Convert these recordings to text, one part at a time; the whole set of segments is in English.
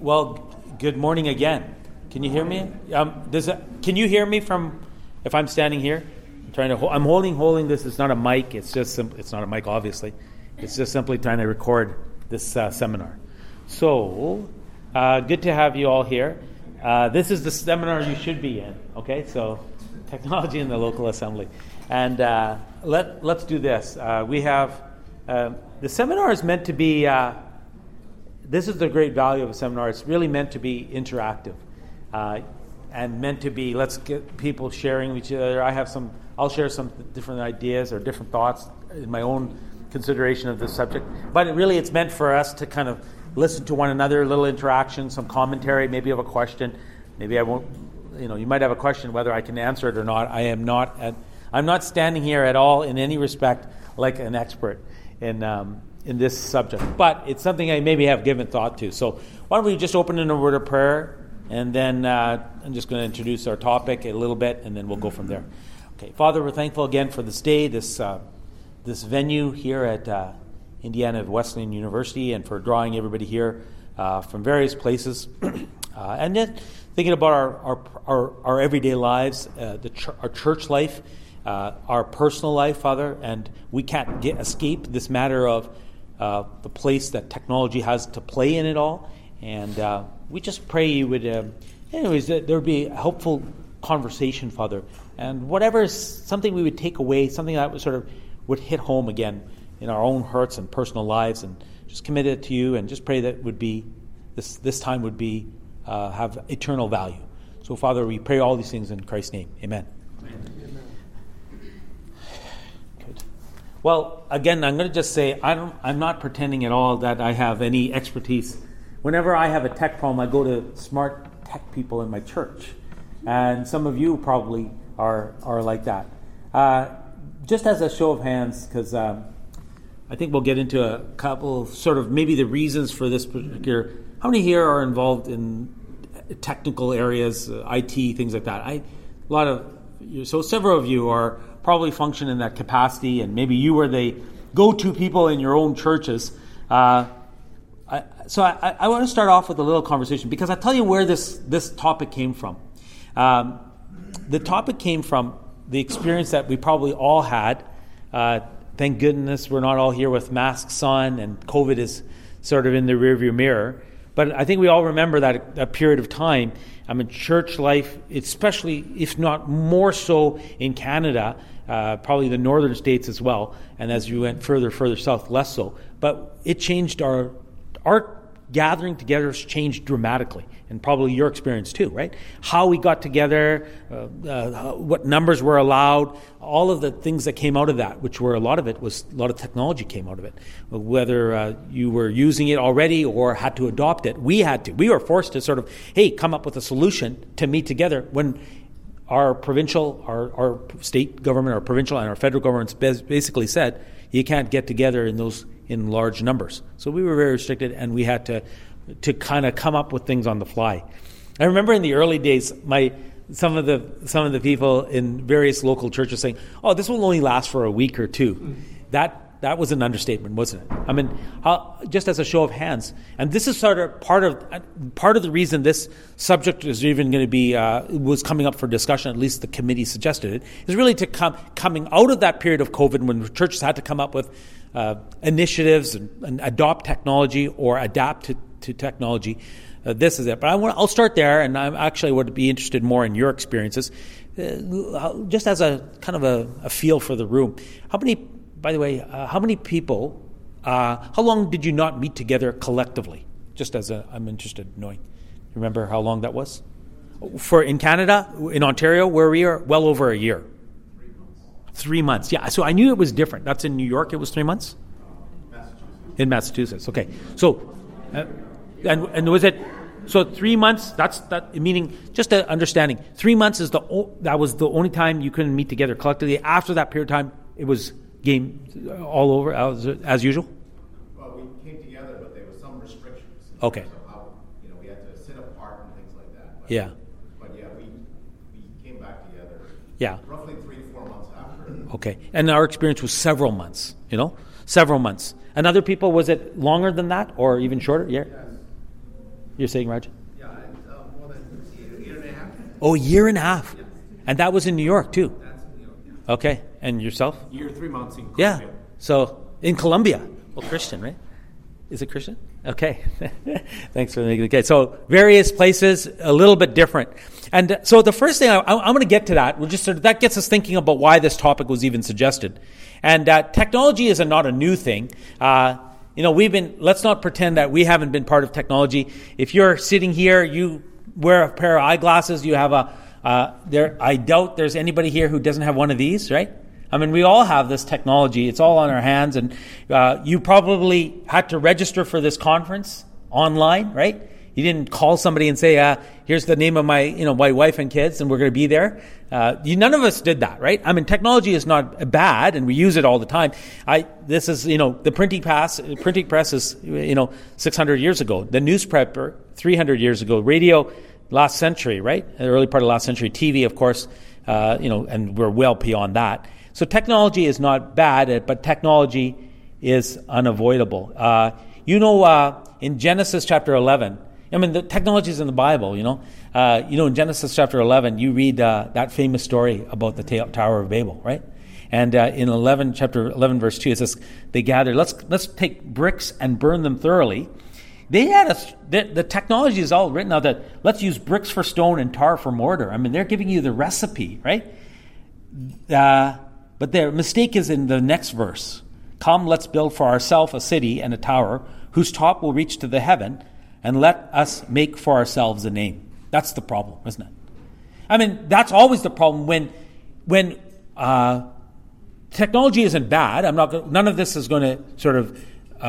Well, good morning again. Can you hear me? Can you hear me from if I'm standing here? I'm holding this. It's not a mic. It's not a mic, obviously. It's just simply trying to record this seminar. So, good to have you all here. This is the seminar you should be in. Okay, so technology in the local assembly, and let's do this. We have the seminar is meant to be. This is the great value of a seminar. It's really meant to be interactive, and meant to be. Let's get people sharing with each other. I'll share some different ideas or different thoughts in my own consideration of this subject. But it's meant for us to kind of listen to one another, a little interaction, some commentary. Maybe you have a question. Maybe I won't. You might have a question whether I can answer it or not. I'm not standing here at all in any respect like an expert in this subject, but it's something I maybe have given thought to. So why don't we just open in a word of prayer, and then I'm just going to introduce our topic a little bit, and then we'll go from there. Okay, Father, we're thankful again for this day, this venue here at Indiana Wesleyan University, and for drawing everybody here from various places, and then thinking about our everyday lives, our church life, our personal life, Father, and we can't escape this matter of the place that technology has to play in it all. And we just pray you would, that there would be a helpful conversation, Father, and whatever is something we would take away, something that would hit home again in our own hearts and personal lives, and just commit it to you, and just pray that would be this time would be have eternal value. So, Father, we pray all these things in Christ's name. Amen. Well, again, I'm going to just say I'm not pretending at all that I have any expertise. Whenever I have a tech problem, I go to smart tech people in my church, and some of you probably are like that. Just as a show of hands, because I think we'll get into a couple of maybe the reasons for this particular. How many here are involved in technical areas, IT, things like that? So several of you are probably function in that capacity, and maybe you were the go-to people in your own churches. I want to start off with a little conversation, because I'll tell you where this topic came from. The topic came from the experience that we probably all had. Thank goodness we're not all here with masks on, and COVID is sort of in the rearview mirror. But I think we all remember that period of time. Church life, especially, if not more so in Canada, probably the northern states as well, and as you went further south, less so. But it changed our gathering together has changed dramatically, and probably your experience too, right? How we got together, what numbers were allowed, all of the things that came out of that, which were a lot of technology came out of it. Whether you were using it already or had to adopt it, we were forced to come up with a solution to meet together when our provincial, our state government, our provincial, and our federal governments basically said you can't get together in large numbers. So we were very restricted, and we had to kind of come up with things on the fly. I remember in the early days, some of the people in various local churches saying, "Oh, this will only last for a week or two." That was an understatement, wasn't it? Just as a show of hands, and this is sort of part of the reason this subject is even going to be was coming up for discussion. At least the committee suggested it, is really to coming out of that period of COVID when churches had to come up with initiatives and adopt technology or adapt to technology. This is it. But I'll start there, and I actually would be interested more in your experiences, just as a kind of a feel for the room. By the way, how many people, how long did you not meet together collectively? Just I'm interested in knowing. Remember how long that was? In Canada, in Ontario, where we are, well over a year. 3 months, yeah. So I knew it was different. That's in New York, it was 3 months? Massachusetts. In Massachusetts, okay. So, and was it, so 3 months, that meaning, just an understanding, 3 months that was the only time you couldn't meet together collectively. After that period of time, it was game all over as usual? Well, we came together, but there were some restrictions. Okay. So how, we had to sit apart and things like that. But, yeah. But yeah, we came back together. Yeah. Roughly 3 to 4 months after. Okay. And our experience was several months, several months. And other people, was it longer than that or even shorter? Yeah. Yes. You're saying, Raj? Yeah, more than a year and a half. Oh, a year and a half. Yeah. And that was in New York, too? That's in New York, yeah. Okay. And yourself? Year, 3 months in Colombia. Yeah. So, in Colombia. Well, Christian, right? Is it Christian? Okay. Thanks for making the case. So, various places, a little bit different. And so the first thing, I'm going to get to that. We'll just that gets us thinking about why this topic was even suggested. And technology is not a new thing. Let's not pretend that we haven't been part of technology. If you're sitting here, you wear a pair of eyeglasses, you have I doubt there's anybody here who doesn't have one of these, right? I mean, we all have this technology. It's all on our hands. And you probably had to register for this conference online, right? You didn't call somebody and say, here's the name of my wife and kids, and we're going to be there. None of us did that, right? I mean, technology is not bad, and we use it all the time. This is, the printing press is, 600 years ago. The newspaper, 300 years ago. Radio, last century, right? The early part of last century. TV, of course, and we're well beyond that. So technology is not bad, but technology is unavoidable. In Genesis chapter 11, the technology is in the Bible, in Genesis chapter 11, you read that famous story about the Tower of Babel, right? And in chapter 11, verse 2, it says, they gathered, let's take bricks and burn them thoroughly. They had the technology is all written out that let's use bricks for stone and tar for mortar. I mean, they're giving you the recipe, right? But their mistake is in the next verse. Come, let's build for ourselves a city and a tower whose top will reach to the heaven, and let us make for ourselves a name. That's the problem, isn't it? I mean, that's always the problem when technology isn't bad. None of this is going to sort of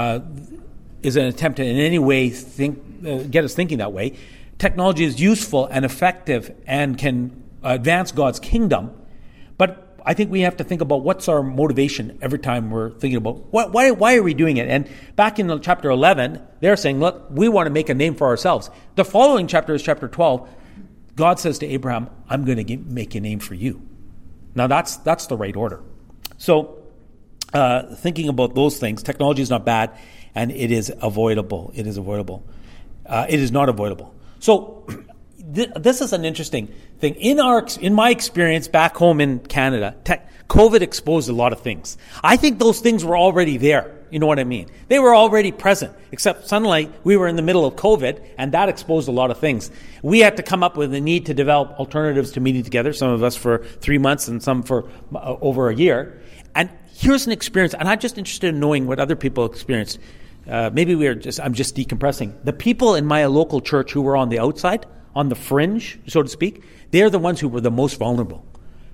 is an attempt to in any way get us thinking that way. Technology is useful and effective and can advance God's kingdom, but I think we have to think about what's our motivation every time we're thinking about why are we doing it? And back in chapter 11, they're saying, look, we want to make a name for ourselves. The following chapter is chapter 12. God says to Abraham, I'm going to make a name for you. Now that's the right order. So thinking about those things, technology is not bad, and it is avoidable. It is avoidable. It is not avoidable. So this is an interesting thing. In my experience back home in Canada, COVID exposed a lot of things. I think those things were already there. You know what I mean? They were already present, except suddenly we were in the middle of COVID, and that exposed a lot of things. We had to come up with a need to develop alternatives to meeting together, some of us for 3 months and some for over a year. And here's an experience, and I'm just interested in knowing what other people experienced. I'm just decompressing. The people in my local church who were on the outside, on the fringe, so to speak, they're the ones who were the most vulnerable.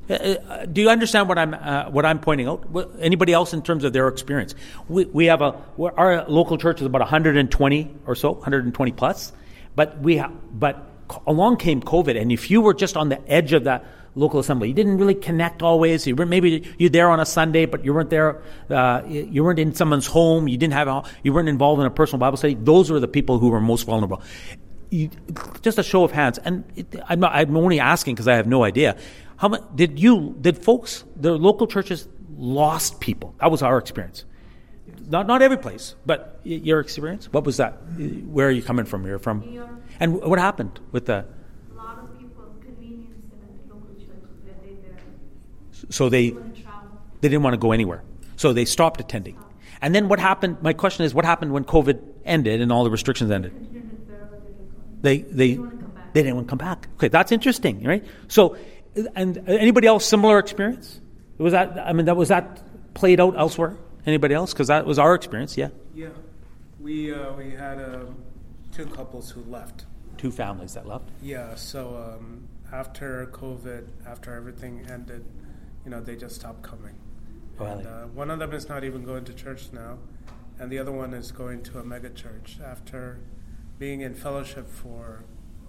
Do you understand what I'm pointing out? Anybody else in terms of their experience? We have our local church is about 120 or so, 120 plus, but along came COVID, and if you were just on the edge of that local assembly, you didn't really connect always. Maybe you're there on a Sunday, but you weren't there. You weren't in someone's home. You weren't involved in a personal Bible study. Those were the people who were most vulnerable. Just a show of hands, and I'm only asking because I have no idea. How much did the local churches lost people? That was our experience. Not every place, but your experience. What was that? Where are you coming from? You're from New York. And what happened with the? A lot of people convenience in the local churches that they there. So they didn't want to go anywhere, so they stopped attending. And then what happened? My question is, what happened when COVID ended and all the restrictions ended? They didn't want to come back. Okay, that's interesting, right? So, and anybody else similar experience? Was that played out elsewhere? Anybody else? Because that was our experience. Yeah. Yeah, we had 2 couples who left. 2 families that left. Yeah. So after COVID, after everything ended, they just stopped coming. And, one of them is not even going to church now, and the other one is going to a mega church after being in fellowship for,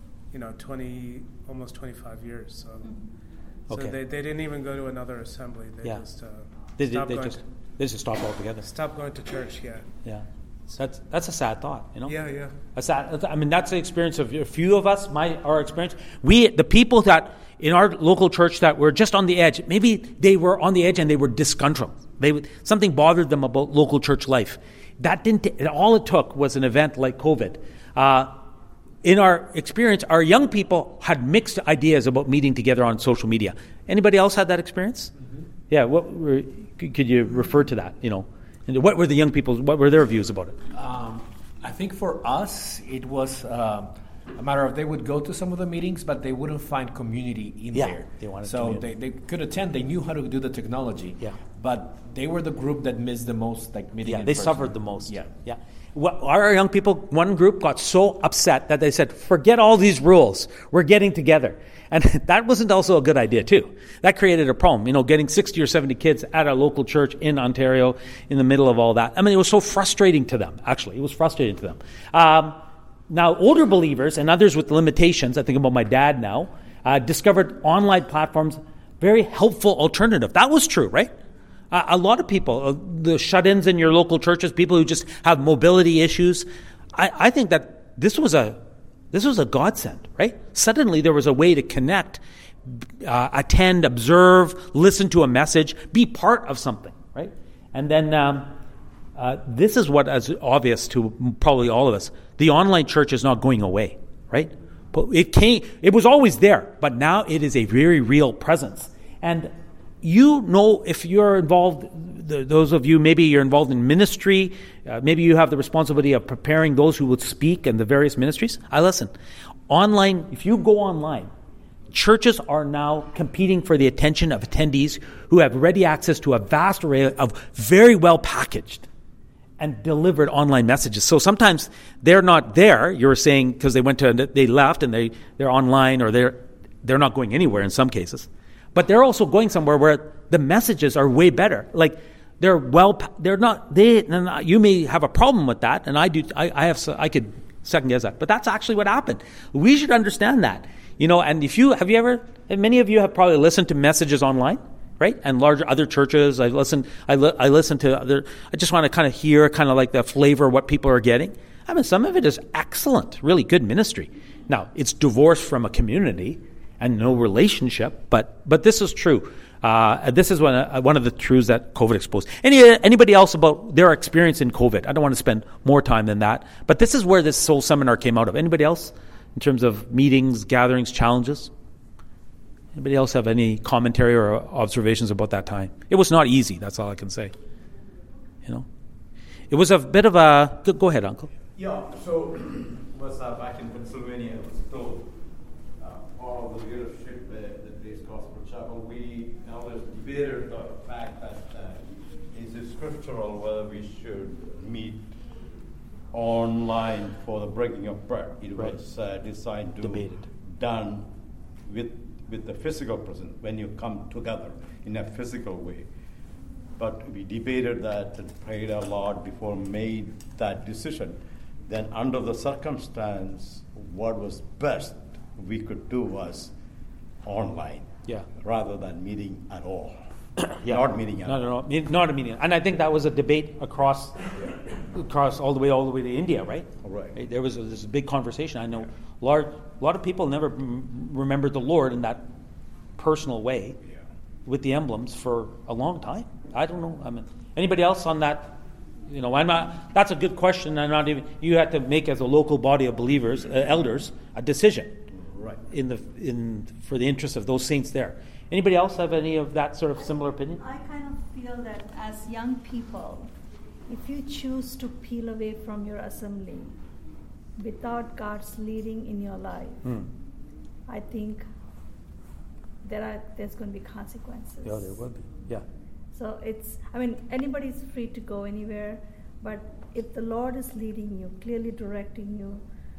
almost 25 years. So they didn't even go to another assembly. They just they just stopped altogether. Stopped going to church. Yeah. Yeah. That's a sad thought. Yeah. That's the experience of a few of us. Our experience. The people that in our local church that were just on the edge. Maybe they were on the edge and they were disgruntled. Something bothered them about local church life. That didn't. All it took was an event like COVID. in our experience, our young people had mixed ideas about meeting together on social media. Anybody else had that experience? Mm-hmm. Yeah. Could you refer to that? And what were the young people? What were their views about it? I think for us, it was a matter of they would go to some of the meetings, but they wouldn't find community in there. They wanted so they could attend. They knew how to do the technology. Yeah. But they were the group that missed the most, like meeting. Yeah, they suffered the most. Yeah. Yeah. Well, our young people, one group got so upset that they said, "Forget all these rules. We're getting together." And that wasn't also a good idea, too. That created a problem, getting 60 or 70 kids at a local church in Ontario in the middle of all that. I mean, it was so frustrating to them, actually. It was frustrating to them. Now, older believers and others with limitations, I think about my dad now, discovered online platforms very helpful alternative. That was true, right? A lot of people, the shut-ins in your local churches, people who just have mobility issues, I think that this was a godsend, right? Suddenly there was a way to connect, attend, observe, listen to a message, be part of something, right? And then this is what is obvious to probably all of us. The online church is not going away, right? But it was always there, but now it is a very real presence. And if you're involved, those of you, maybe you're involved in ministry, maybe you have the responsibility of preparing those who would speak in the various ministries. Listen, online, if you go online, churches are now competing for the attention of attendees who have ready access to a vast array of very well packaged and delivered online messages. So sometimes they're not there, you're saying, because they left and they're online, or they're not going anywhere in some cases. But they're also going somewhere where the messages are way better. Like you may have a problem with that, and I could second guess that. But that's actually what happened. We should understand that. And many of you have probably listened to messages online, right? And larger other churches. I listen to other, I just want to kind of hear kind of like the flavor of what people are getting. I mean, some of it is excellent, really good ministry. Now, it's divorced from a community and no relationship, but this is true. This is one of the truths that COVID exposed. Anybody else about their experience in COVID? I don't want to spend more time than that, but this is where this whole seminar came out of. Anybody else in terms of meetings, gatherings, challenges? Anybody else have any commentary or observations about that time? It was not easy. That's all I can say. It was a bit of a. Go ahead, Uncle. Yeah. So was back in Pennsylvania. I was told all of the leadership at Grace Gospel Chapel, we always debated the fact that is it scriptural whether we should meet online for the breaking of bread. It was designed to be done with the physical presence when you come together in a physical way. But we debated that and prayed a lot before made that decision. Then under the circumstance, what was best we could do was online, rather than meeting at all. Not meeting at all. Not a meeting. And I think that was a debate across all the way to India, right? Right. There was this big conversation. I know a lot of people never remembered the Lord in that personal way with the emblems for a long time. I don't know. I mean, anybody else on that? I'm not. That's a good question. I'm not even. You have to make as a local body of believers, elders, a decision. Right. For the interest of those saints there. Anybody else have any of that sort of similar opinion? I kind of feel that as young people, if you choose to peel away from your assembly without God's leading in your life, I think there's going to be consequences. Yeah, there will be. Yeah. So anybody's free to go anywhere, but if the Lord is leading you, clearly directing you,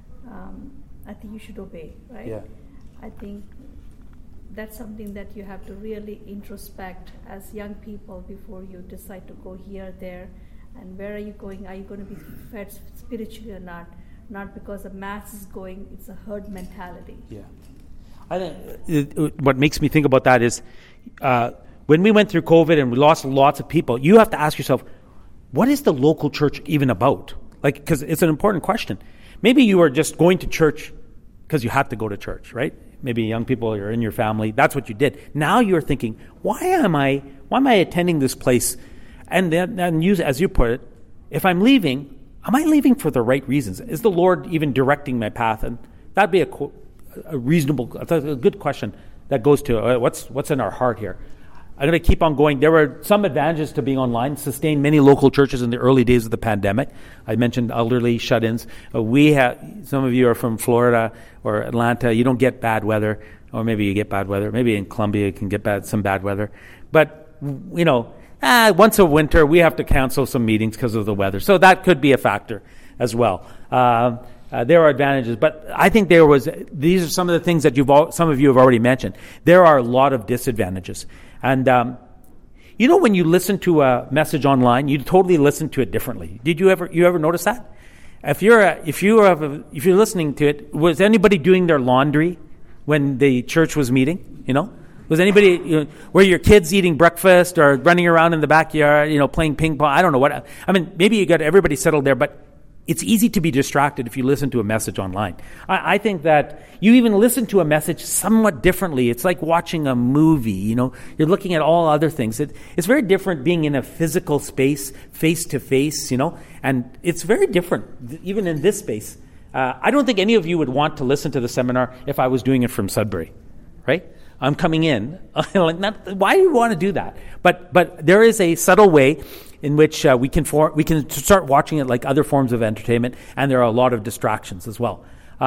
I think you should obey, right? Yeah. I think that's something that you have to really introspect as young people before you decide to go here, there, and where are you going? Are you going to be fed spiritually or not? Not because the mass is going, it's a herd mentality. Yeah. I think what makes me think about that is when we went through COVID and we lost lots of people, you have to ask yourself, what is the local church even about? Because it's an important question. Maybe you are just going to church because you had to go to church, right? Maybe young people are in your family. That's what you did. Now you're thinking, why am I attending this place? And then you, as you put it, if I'm leaving, am I leaving for the right reasons? Is the Lord even directing my path? And that'd be a reasonable, a good question that goes to what's in our heart here. I'm going to keep on going. There were some advantages to being online. Sustained many local churches in the early days of the pandemic. I mentioned elderly shut-ins. Some of you are from Florida or Atlanta. You don't get bad weather, or maybe you get bad weather. Maybe in Columbia you can get some bad weather. But, once a winter we have to cancel some meetings because of the weather. So that could be a factor as well. There are advantages, but I think these are some of the things that some of you have already mentioned. There are a lot of disadvantages. And, when you listen to a message online, you totally listen to it differently. Did you ever notice that? If you're listening to it, was anybody doing their laundry when the church was meeting? Was anybody, were your kids eating breakfast or running around in the backyard, playing ping pong? I don't know what. I mean, maybe you got everybody settled there, but it's easy to be distracted if you listen to a message online. I think that you even listen to a message somewhat differently. It's like watching a movie, You're looking at all other things. It's very different being in a physical space, face-to-face, and it's very different, even in this space. I don't think any of you would want to listen to the seminar if I was doing it from Sudbury, right? I'm coming in. Why do you want to do that? But there is a subtle way in which we can start watching it like other forms of entertainment, and there are a lot of distractions as well.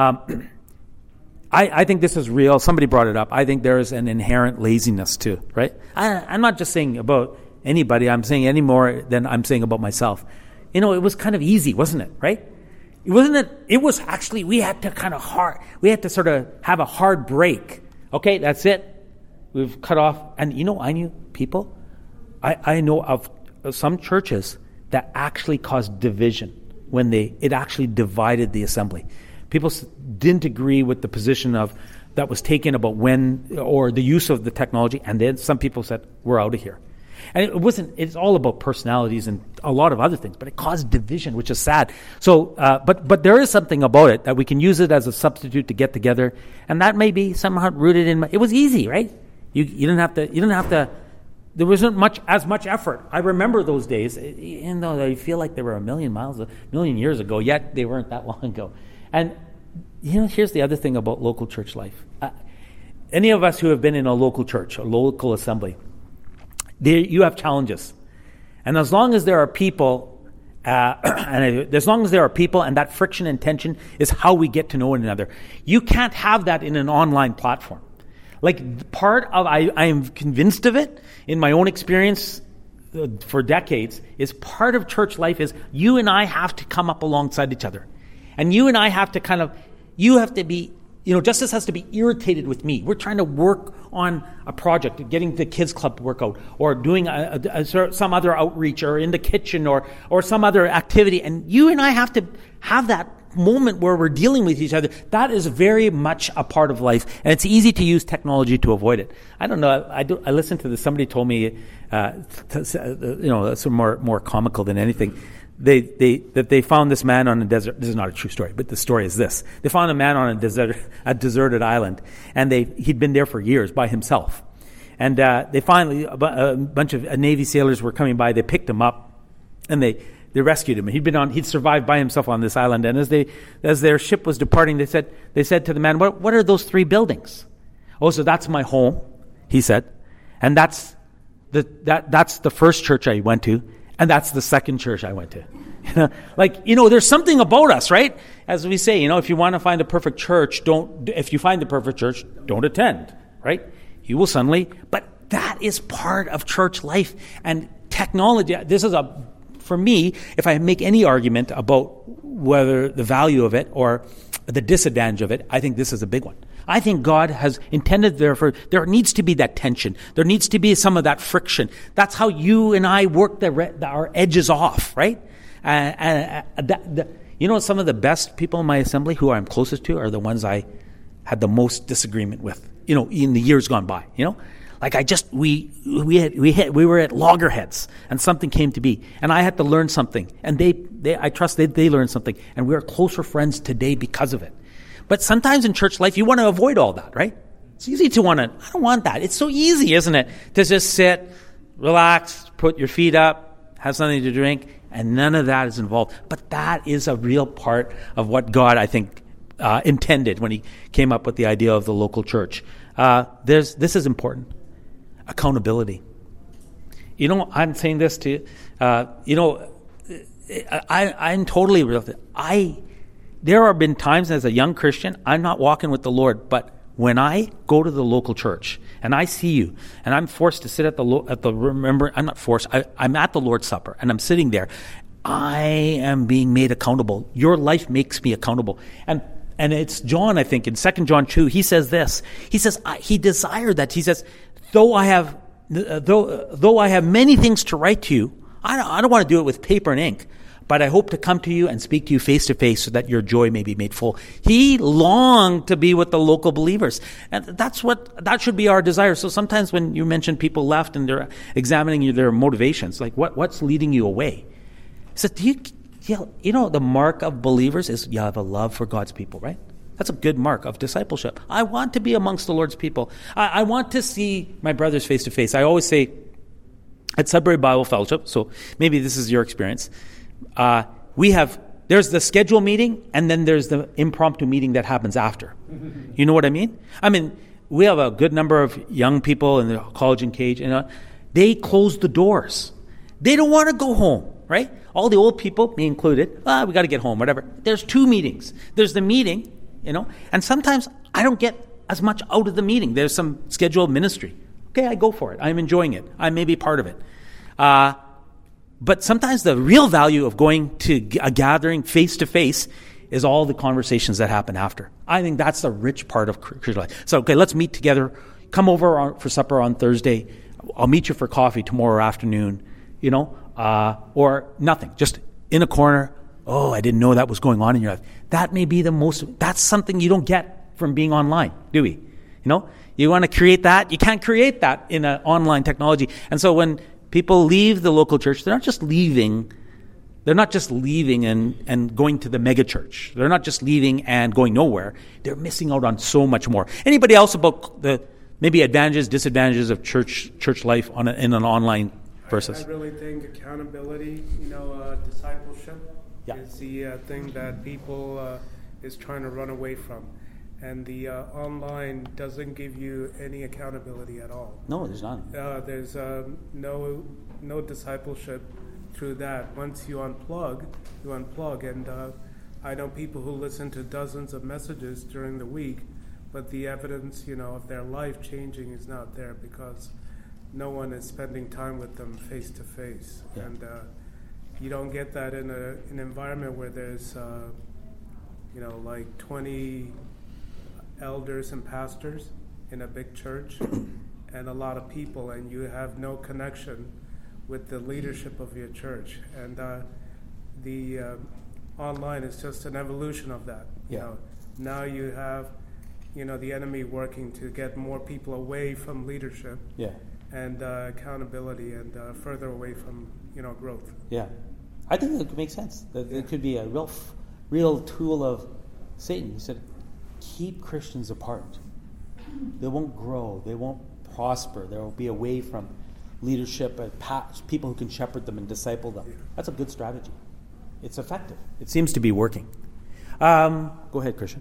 I think this is real. Somebody brought it up. I think there is an inherent laziness too, right? I'm not just saying about anybody. I'm saying any more than I'm saying about myself. It was kind of easy, wasn't it, right? Wasn't it? It was actually, we had to sort of have a hard break. Okay, that's it. We've cut off. And I knew people. I know of some churches that actually caused division when it actually divided the assembly. People didn't agree with the position that was taken about when or the use of the technology, and then some people said, we're out of here. And it's all about personalities and a lot of other things, but it caused division, which is sad. So, but there is something about it that we can use it as a substitute to get together, and that may be somehow rooted in. It was easy, right? You didn't have to. There wasn't as much effort. I remember those days, even though I feel like they were a million years ago, yet they weren't that long ago. And here's the other thing about local church life. Any of us who have been in a local church, a local assembly, you have challenges, and as long as there are people, and that friction and tension is how we get to know one another. You can't have that in an online platform. Like I am convinced of it in my own experience for decades. Is part of church life is you and I have to come up alongside each other, and you and I have to you have to be. Justice has to be irritated with me. We're trying to work on a project, getting the kids club to work out, or doing some other outreach, or in the kitchen, or some other activity. And you and I have to have that moment where we're dealing with each other. That is very much a part of life, and it's easy to use technology to avoid it. I don't know. I listened to this. Somebody told me, some more comical than anything. They found this man on a desert. This is not a true story, but the story is this: they found a man on a deserted island, and he'd been there for years by himself. And they finally, a bunch of Navy sailors were coming by. They picked him up, and they rescued him. He'd survived by himself on this island. And as their ship was departing, they said to the man, "What are those 3 buildings?" "Oh, so that's my home," he said, "and that's the first church I went to. And that's the second church I went to." There's something about us, right? As we say, if you want to find the perfect church, if you find the perfect church, don't attend, right? You will suddenly, but that is part of church life. And technology, for me, if I make any argument about whether the value of it or the disadvantage of it, I think this is a big one. I think God has intended there needs to be that tension. There needs to be some of that friction. That's how you and I work our edges off, right? Some of the best people in my assembly who I'm closest to are the ones I had the most disagreement with, in the years gone by, we were at loggerheads, and something came to be, and I had to learn something, and I trust they learned something, and we are closer friends today because of it. But sometimes in church life, you want to avoid all that, right? It's easy to I don't want that. It's so easy, isn't it? To just sit, relax, put your feet up, have something to drink, and none of that is involved. But that is a real part of what God, I think, intended when he came up with the idea of the local church. This is important. Accountability. I'm saying this to I'm totally real. There have been times as a young Christian, I'm not walking with the Lord, but when I go to the local church and I see you, and I'm forced to sit I'm not forced, I'm at the Lord's Supper and I'm sitting there, I am being made accountable. Your life makes me accountable. And it's John, I think, in 2 John 2, he says this. He says, he desired that. He says, though I have many things to write to you, I don't want to do it with paper and ink, but I hope to come to you and speak to you face to face so that your joy may be made full. He longed to be with the local believers. And that should be our desire. So sometimes when you mention people left and they're examining their motivations, like what's leading you away? He said, the mark of believers is you have a love for God's people, right? That's a good mark of discipleship. I want to be amongst the Lord's people. I want to see my brothers face to face. I always say at Sudbury Bible Fellowship, so maybe this is your experience, there's the scheduled meeting and then there's the impromptu meeting that happens after. You know what I mean? We have a good number of young people in the college and cage, and they close the doors. They don't want to go home, right? All the old people, me included, we got to get home, whatever. There's two meetings. There's the meeting, and sometimes I don't get as much out of the meeting. There's some scheduled ministry. Okay, I go for it. I'm enjoying it. I may be part of it. But sometimes the real value of going to a gathering face-to-face is all the conversations that happen after. I think that's the rich part of Christian life. So, okay, let's meet together. Come over for supper on Thursday. I'll meet you for coffee tomorrow afternoon, or nothing. Just in a corner. Oh, I didn't know that was going on in your life. That may be that's something you don't get from being online, do we? You want to create that? You can't create that in an online technology. And so when people leave the local church, they're not just leaving and going to the mega church. They're not just leaving and going nowhere. They're missing out on so much more. Anybody else about the maybe advantages, disadvantages of church life in an online versus? I really think accountability, discipleship is the thing that people is trying to run away from. And the online doesn't give you any accountability at all. No, there's none. There's no discipleship through that. Once you unplug. And I know people who listen to dozens of messages during the week, but the evidence, of their life changing is not there because no one is spending time with them face to face. And you don't get that in an environment where there's, like 20 elders and pastors in a big church and a lot of people, and you have no connection with the leadership of your church. And the online is just an evolution of that. Now you have the enemy working to get more people away from leadership and accountability and further away from growth. I think it makes sense. That it could be a real tool of Satan. He said, keep Christians apart. They won't grow. They won't prosper. They will be away from leadership, people who can shepherd them and disciple them. That's a good strategy. It's effective. It seems to be working. Go ahead, Christian.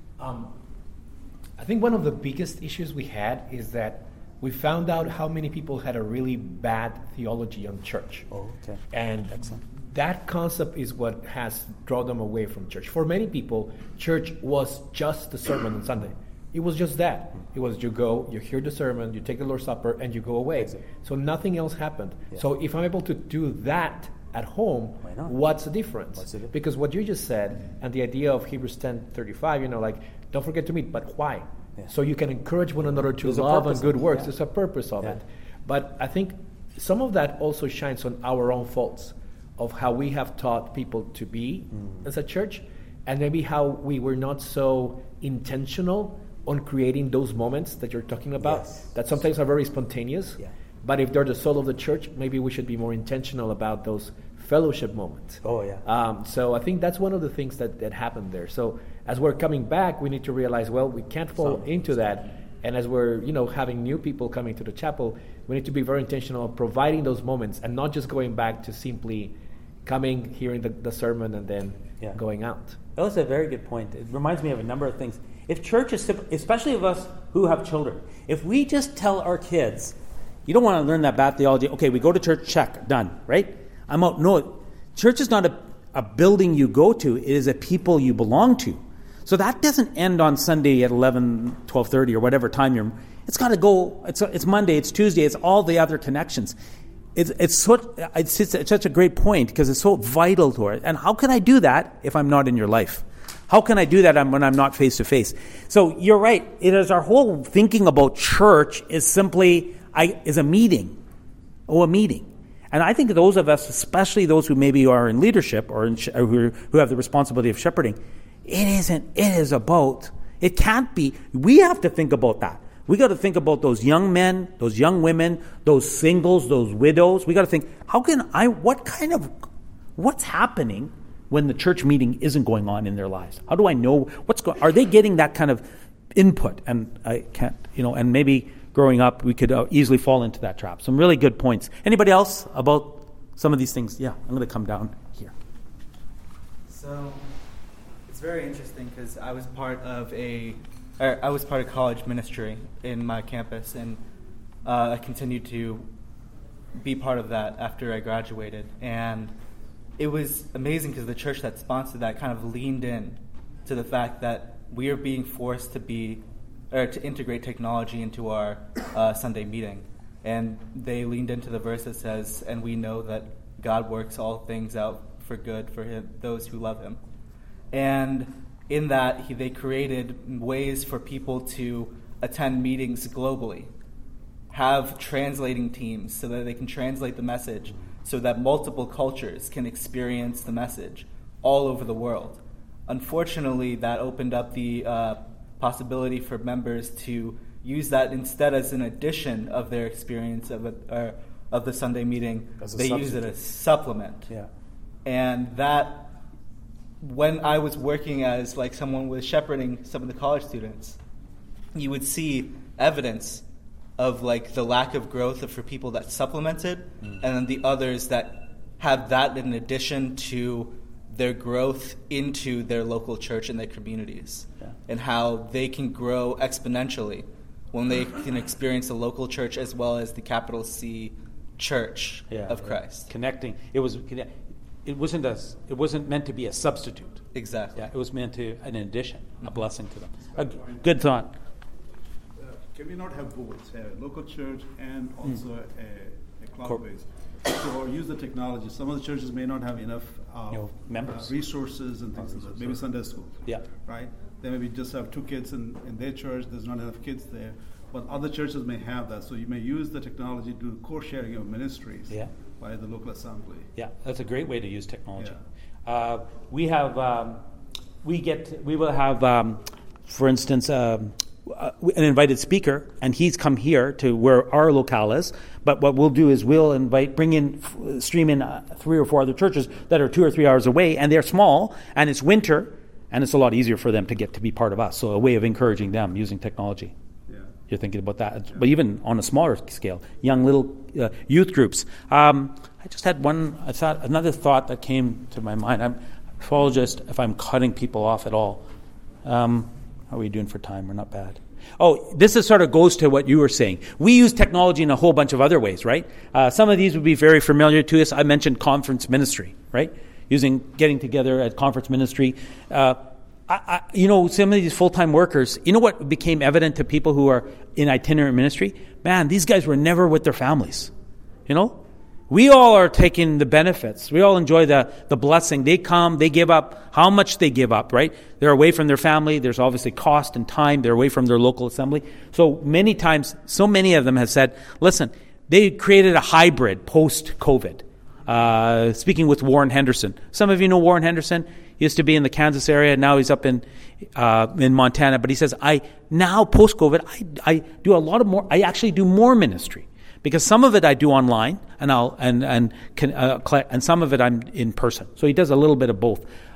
I think one of the biggest issues we had is that we found out how many people had a really bad theology on church. Oh, okay. And excellent. That concept is what has drawn them away from church. For many people, church was just the sermon on Sunday. It was just that. It was you go, you hear the sermon, you take the Lord's Supper, and you go away. Exactly. So nothing else happened. Yeah. So if I'm able to do that at home, what's the difference? Because what you just said, and the idea of Hebrews 10:35, don't forget to meet, but why? Yeah. So you can encourage one another to love and good works. There's a purpose of it. But I think some of that also shines on our own faults of how we have taught people to be as a church, and maybe how we were not so intentional on creating those moments that you're talking about, that sometimes are very spontaneous. Yeah. But if they're the soul of the church, maybe we should be more intentional about those fellowship moments. Oh, yeah. So I think that's one of the things that happened there. So as we're coming back, we need to realize, we can't fall into that. And as we're, having new people coming to the chapel, we need to be very intentional of providing those moments and not just going back to simply coming, hearing the sermon, and then going out. That was a very good point. It reminds me of a number of things. If church is, especially of us who have children, if we just tell our kids, you don't want to learn that bad theology, okay, we go to church, check, done, right? I'm out. No, church is not a building you go to, it is a people you belong to. So that doesn't end on Sunday at 11, 12:30 or whatever time it's got to go, it's Monday, it's Tuesday, it's all the other connections. It's such a great point because it's so vital to it. And how can I do that if I'm not in your life? How can I do that when I'm not face to face? So you're right. It is our whole thinking about church is simply is a meeting. Oh, a meeting. And I think those of us, especially those who maybe are in leadership or who have the responsibility of shepherding, it can't be. We have to think about that. We got to think about those young men, those young women, those singles, those widows. We got to think, what's happening when the church meeting isn't going on in their lives? How do I know are they getting that kind of input? And I can't, and maybe growing up, we could easily fall into that trap. Some really good points. Anybody else about some of these things? Yeah, I'm going to come down here. So it's very interesting because I was part of college ministry in my campus, and I continued to be part of that after I graduated. And it was amazing because the church that sponsored that kind of leaned in to the fact that we are being forced to integrate technology into our Sunday meeting. And they leaned into the verse that says, "And we know that God works all things out for good for those who love him." And in that, they created ways for people to attend meetings globally, have translating teams so that they can translate the message so that multiple cultures can experience the message all over the world. Unfortunately, that opened up the possibility for members to use that instead as an addition of their experience of the Sunday meeting. They use it as supplement. Yeah. And that, when I was working as someone was shepherding some of the college students, you would see evidence of the lack of growth for people that supplemented, and then the others that have that in addition to their growth into their local church and their communities, and how they can grow exponentially when they can experience the local church as well as the capital C church of Christ. Connecting. It wasn't meant to be a substitute. Exactly. Yeah, it was meant to an addition, a blessing to them. A good thought. Can we not have both, a local church and also a cloud-based? Or use the technology. Some of the churches may not have enough members, resources and things like that. Maybe Sunday school. Yeah. Right? They maybe just have 2 kids in their church. There's not enough kids there. But other churches may have that. So you may use the technology to do core sharing of ministries by the local assembly. Yeah, that's a great way to use technology. Yeah. We will have, for instance, an invited speaker, and he's come here to where our locale is. But what we'll do is we'll stream in 3 or 4 other churches that are 2 or 3 hours away, and they're small, and it's winter, and it's a lot easier for them to get to be part of us. So a way of encouraging them using technology. Yeah. You're thinking about that, but even on a smaller scale, young little youth groups. I just had another thought that came to my mind. I apologize if I'm cutting people off at all. How are we doing for time? We're not bad. Oh, this sort of goes to what you were saying. We use technology in a whole bunch of other ways, right? Some of these would be very familiar to us. I mentioned conference ministry, right? Getting together at conference ministry. Some of these full-time workers, what became evident to people who are in itinerant ministry? Man, these guys were never with their families. We all are taking the benefits. We all enjoy the blessing. They come, they give up how much they give up, right? They're away from their family. There's obviously cost and time. They're away from their local assembly. So many times, so many of them have said, listen, they created a hybrid post-COVID. Speaking with Warren Henderson. Some of you know Warren Henderson. He used to be in the Kansas area. Now he's up in Montana. But he says, now post-COVID, I do a lot of more. I actually do more ministry. Because some of it I do online, and some of it I'm in person. So he does a little bit of both.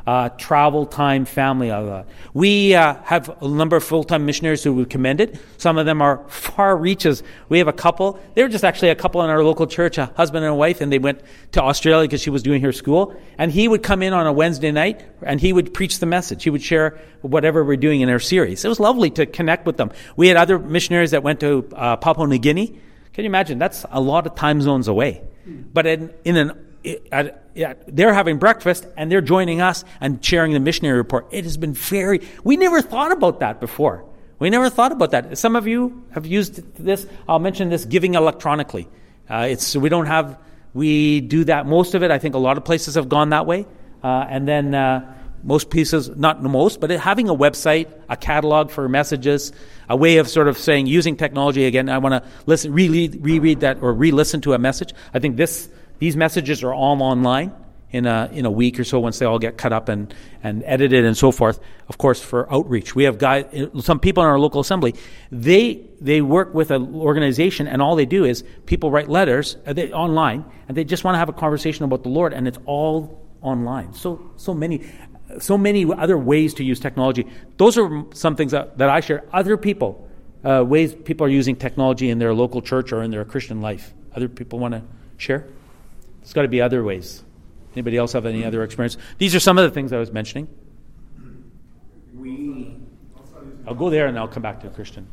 travel time, family. We have a number of full-time missionaries who we've commended. Some of them are far reaches. We have a couple. They were just actually a couple in our local church, a husband and a wife, and they went to Australia because she was doing her school. And he would come in on a Wednesday night, and he would preach the message. He would share whatever we're doing in our series. It was lovely to connect with them. We had other missionaries that went to Papua New Guinea. Can you imagine? That's a lot of time zones away. But they're having breakfast and they're joining us and sharing the missionary report. It has been we never thought about that before. We never thought about that. Some of you have used this. I'll mention this, giving electronically. We do that. Most of it, I think a lot of places have gone that way. And then most pieces, not most, but having a website, a catalog for messages, a way of sort of saying, using technology. Again, I want to reread that or re-listen to a message. I think these messages are all online in a week or so once they all get cut up and edited and so forth. Of course, for outreach, we have some people in our local assembly. They work with an organization, and all they do is people write letters online, and they just want to have a conversation about the Lord, and it's all online. So many other ways to use technology. Those are some things that I share. Other people, ways people are using technology in their local church or in their Christian life. Other people want to share? There's got to be other ways. Anybody else have any other experience? These are some of the things I was mentioning. I'll go there and I'll come back to Christian.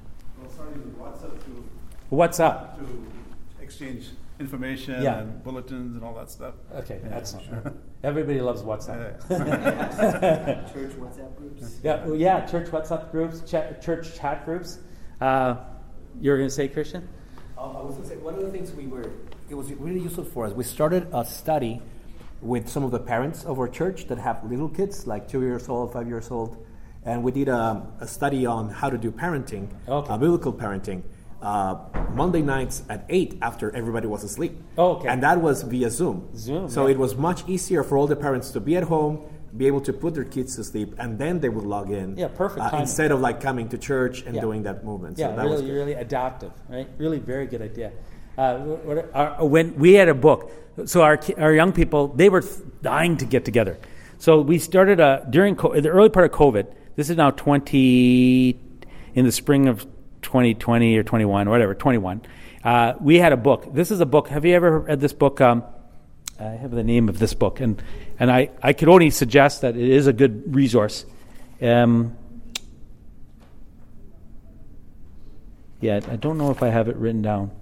WhatsApp to exchange information and bulletins and all that stuff. Okay, that's everybody loves WhatsApp. Church WhatsApp groups. Church WhatsApp groups, church chat groups. You were going to say, Christian? I was going to say, one of the things it was really useful for us. We started a study with some of the parents of our church that have little kids, like 2 years old, 5 years old, and we did a study on how to do parenting, biblical parenting, Monday nights at 8 after everybody was asleep. And that was via Zoom. So it was much easier for all the parents to be at home, be able to put their kids to sleep, and then they would log in. Perfect instead of like coming to church and doing that movement. So that was really adaptive, right? Really very good idea. When we had a book, so our young people, they were dying to get together. So we started during the early part of COVID. This is now in the spring of 2020 or 21, or whatever, 21. We had a book. This is a book. Have you ever read this book? I have the name of this book, and I could only suggest that it is a good resource. I don't know if I have it written down.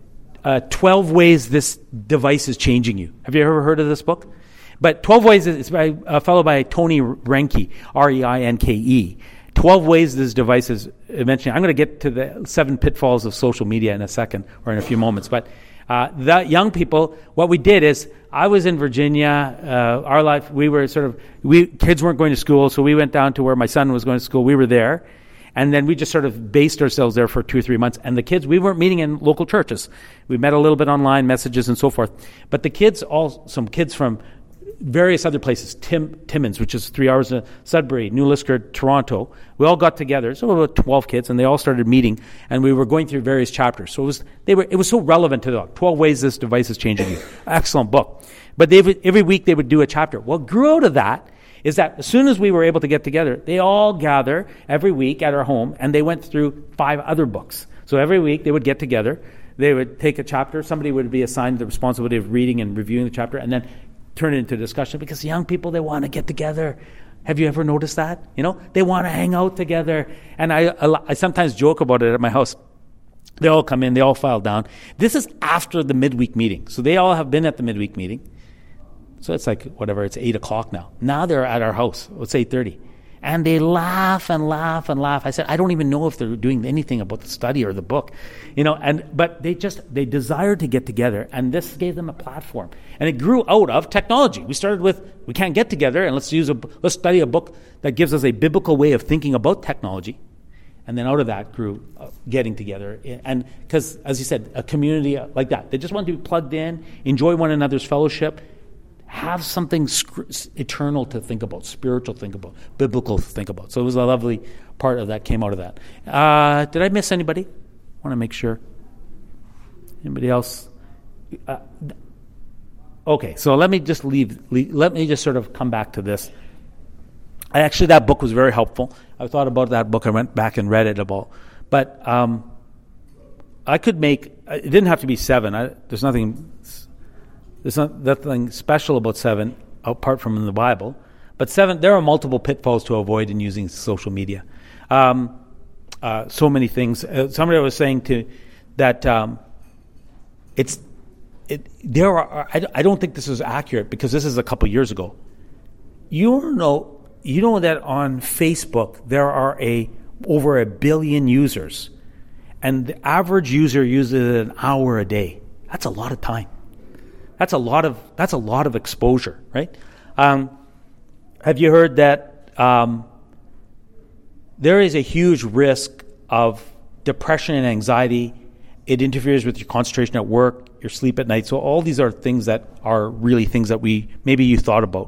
12 Ways This Device is Changing You. Have you ever heard of this book? But 12 Ways, it's by a fellow by Tony Reinke, Reinke. 12 Ways This Device is eventually. I'm going to get to the 7 pitfalls of social media in a second or in a few moments. But the young people, what we did is, I was in Virginia. Our life, we were kids weren't going to school, so we went down to where my son was going to school. We were there. And then we just sort of based ourselves there for 2 or 3 months. And the kids, we weren't meeting in local churches. We met a little bit online, messages and so forth. But the kids, some kids from various other places, Timmins, which is 3 hours of Sudbury, New Liskeard, Toronto, we all got together. So about 12 kids, and they all started meeting, and we were going through various chapters. So it was so relevant to them. 12 Ways This Device is Changing You. Excellent book. But every week they would do a chapter. What grew out of that is that as soon as we were able to get together, they all gather every week at our home, and they went through 5 other books. So every week they would get together, they would take a chapter, somebody would be assigned the responsibility of reading and reviewing the chapter, and then turn it into discussion, because young people, they want to get together. Have you ever noticed that? They want to hang out together. And I sometimes joke about it at my house. They all come in, they all file down. This is after the midweek meeting. So they all have been at the midweek meeting. So it's like, it's 8 o'clock now. Now they're at our house. It's 8:30. And they laugh and laugh and laugh. I said, I don't even know if they're doing anything about the study or the book. But they desired to get together, and this gave them a platform. And it grew out of technology. We started with, we can't get together, and let's study a book that gives us a biblical way of thinking about technology. And then out of that grew getting together. And because, as you said, a community like that, they just want to be plugged in, enjoy one another's fellowship, have something eternal to think about, spiritual to think about, biblical to think about. So it was a lovely part of that came out of that. Did I miss anybody? I want to make sure. Anybody else? Okay, so let me just let me just sort of come back to this Actually, that book was very helpful. I thought about that book. I went back and read it about. But I could make, it didn't have to be 7. There's nothing special about 7 apart from in the Bible. But 7, there are multiple pitfalls to avoid in using social media. So many things. Somebody was saying that I don't think this is accurate because this is a couple years ago. You know that on Facebook there are over 1 billion users, and the average user uses it an hour a day. That's a lot of time. That's a lot of exposure, right? Have you heard that there is a huge risk of depression and anxiety? It interferes with your concentration at work, your sleep at night. So all these are things that are really things that maybe you thought about.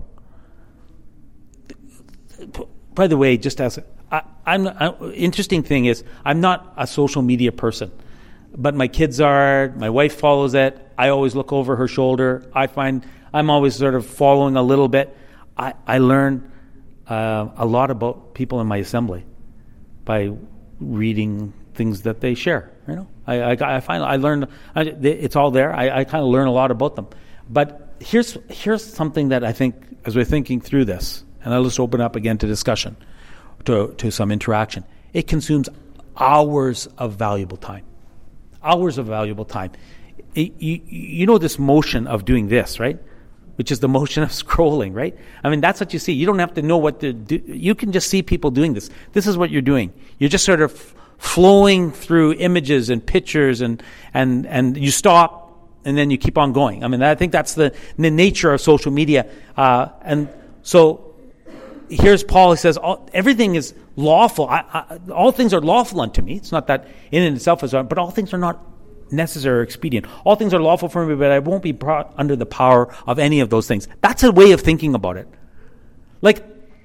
By the way, just as interesting thing is, I'm not a social media person, but my kids are. My wife follows it. I always look over her shoulder. I find I'm always sort of following a little bit. I learn a lot about people in my assembly by reading things that they share. I find I learn. It's all there. I kind of learn a lot about them. But here's something that I think as we're thinking through this, and I'll just open up again to discussion, to some interaction. It consumes hours of valuable time. Hours of valuable time. You know this motion of doing this, right? Which is the motion of scrolling, right? I mean, that's what you see. You don't have to know what to do. You can just see people doing this. This is what you're doing. You're just sort of flowing through images and pictures, and you stop, and then you keep on going. I mean, I think that's the nature of social media. And so here's Paul. He says, everything is lawful. All things are lawful unto me. It's not that in and itself is, but all things are not necessary or expedient. All things are lawful for me, but I won't be brought under the power of any of those things. That's a way of thinking about it. Like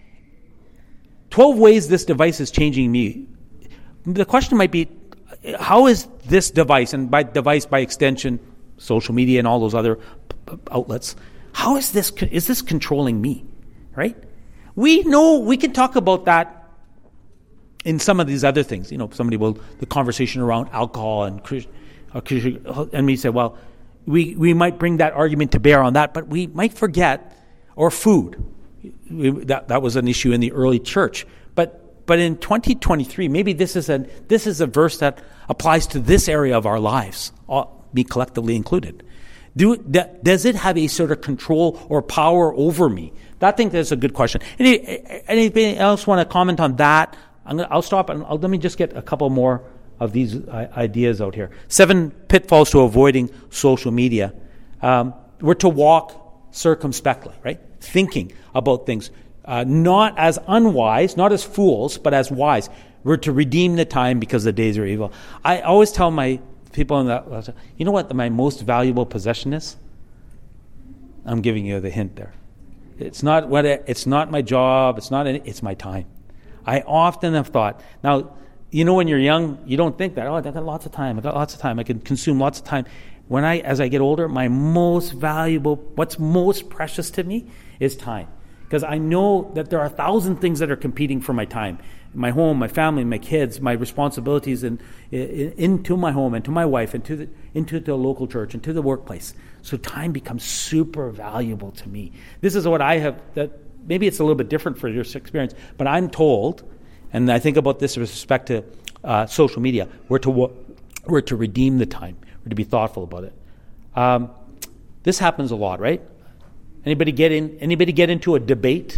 12 ways this device is changing me. The question might be, how is this device, and by device by extension, social media and all those other outlets, how is this controlling me, right? We know, we can talk about that in some of these other things. The conversation around alcohol and we say, well, we might bring that argument to bear on that, but we might forget, or food. That was an issue in the early church. But in 2023, maybe this is a verse that applies to this area of our lives, me collectively included. Does it have a sort of control or power over me? I think that's a good question. Anybody else want to comment on that? I'll stop and let me just get a couple more of these ideas out here. 7 pitfalls to avoiding social media. We're to walk circumspectly, right? Thinking about things. Not as unwise, not as fools, but as wise. We're to redeem the time because the days are evil. I always tell my people in that, you know what my most valuable possession is? I'm giving you the hint there. It's not my job. It's my time. I often have thought, now, when you're young, you don't think that, I've got lots of time. I can consume lots of time. As I get older, my most valuable, what's most precious to me is time. Because I know that there are 1,000 things that are competing for my time. My home, my family, my kids, my responsibilities into my home and to my wife and into the local church and to the workplace. So time becomes super valuable to me. This is what I have, that maybe it's a little bit different for your experience, but I'm told, and I think about this with respect to social media, we're to redeem the time. We're to be thoughtful about it. This happens a lot, right? Anybody get into a debate?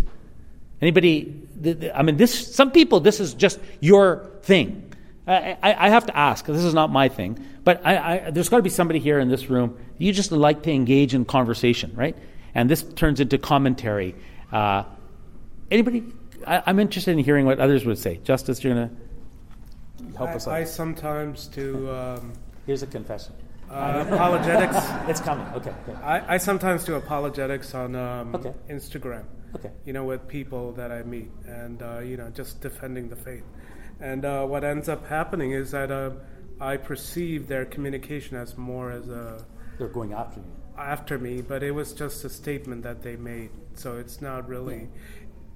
Some people, this is just your thing. I have to ask, this is not my thing, but there's got to be somebody here in this room, you just like to engage in conversation, right? And this turns into commentary. Anybody? I'm interested in hearing what others would say. Justice, you're going to help us out. I sometimes do... Here's a confession. Apologetics. It's coming. Okay. I sometimes do apologetics on Instagram. Okay. With people that I meet, and just defending the faith. And what ends up happening is that I perceive their communication as more as they're going after you. After me, but it was just a statement that they made. So it's not really.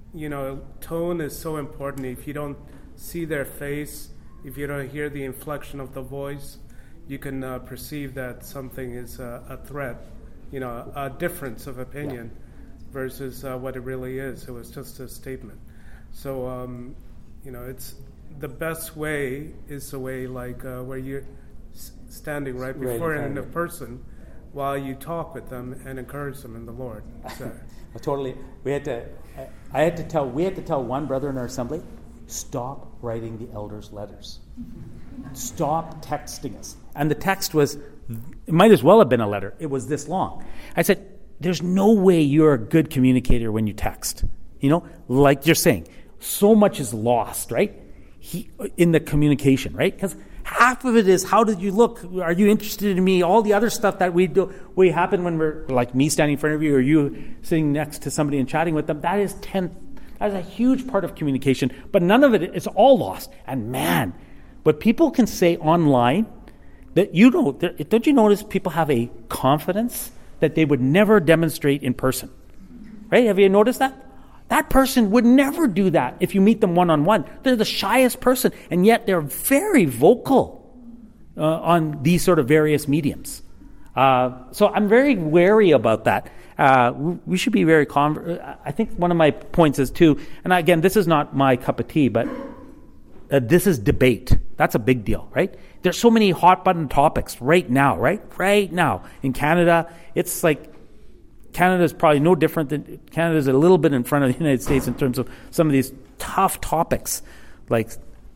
tone is so important. If you don't see their face, if you don't hear the inflection of the voice, you can perceive that something is a threat, a difference of opinion versus what it really is. It was just a statement. So, it's the best way is the way like where you're standing right before a person while you talk with them and encourage them in the Lord. So. Totally. We had to tell one brother in our assembly, stop writing the elders letters. Stop texting us. And the text was, it might as well have been a letter. It was this long. I said, there's no way you're a good communicator when you text. Like you're saying, so much is lost, right? In the communication, right? Because half of it is, how did you look? Are you interested in me? All the other stuff that we happen when we're, like me standing in front of you or you sitting next to somebody and chatting with them, that is a huge part of communication. But none of it is all lost. And man, what people can say online, that don't you notice people have a confidence that they would never demonstrate in person? Right? Have you noticed that? That person would never do that if you meet them one-on-one. They're the shyest person, and yet they're very vocal on these sort of various mediums. So I'm very wary about that. We should be very I think one of my points is too, and again, this is not my cup of tea, but this is debate. That's a big deal, right? There's so many hot button topics right now, right? Right now. In Canada, it's like Canada's probably no different than Canada's a little bit in front of the United States in terms of some of these tough topics like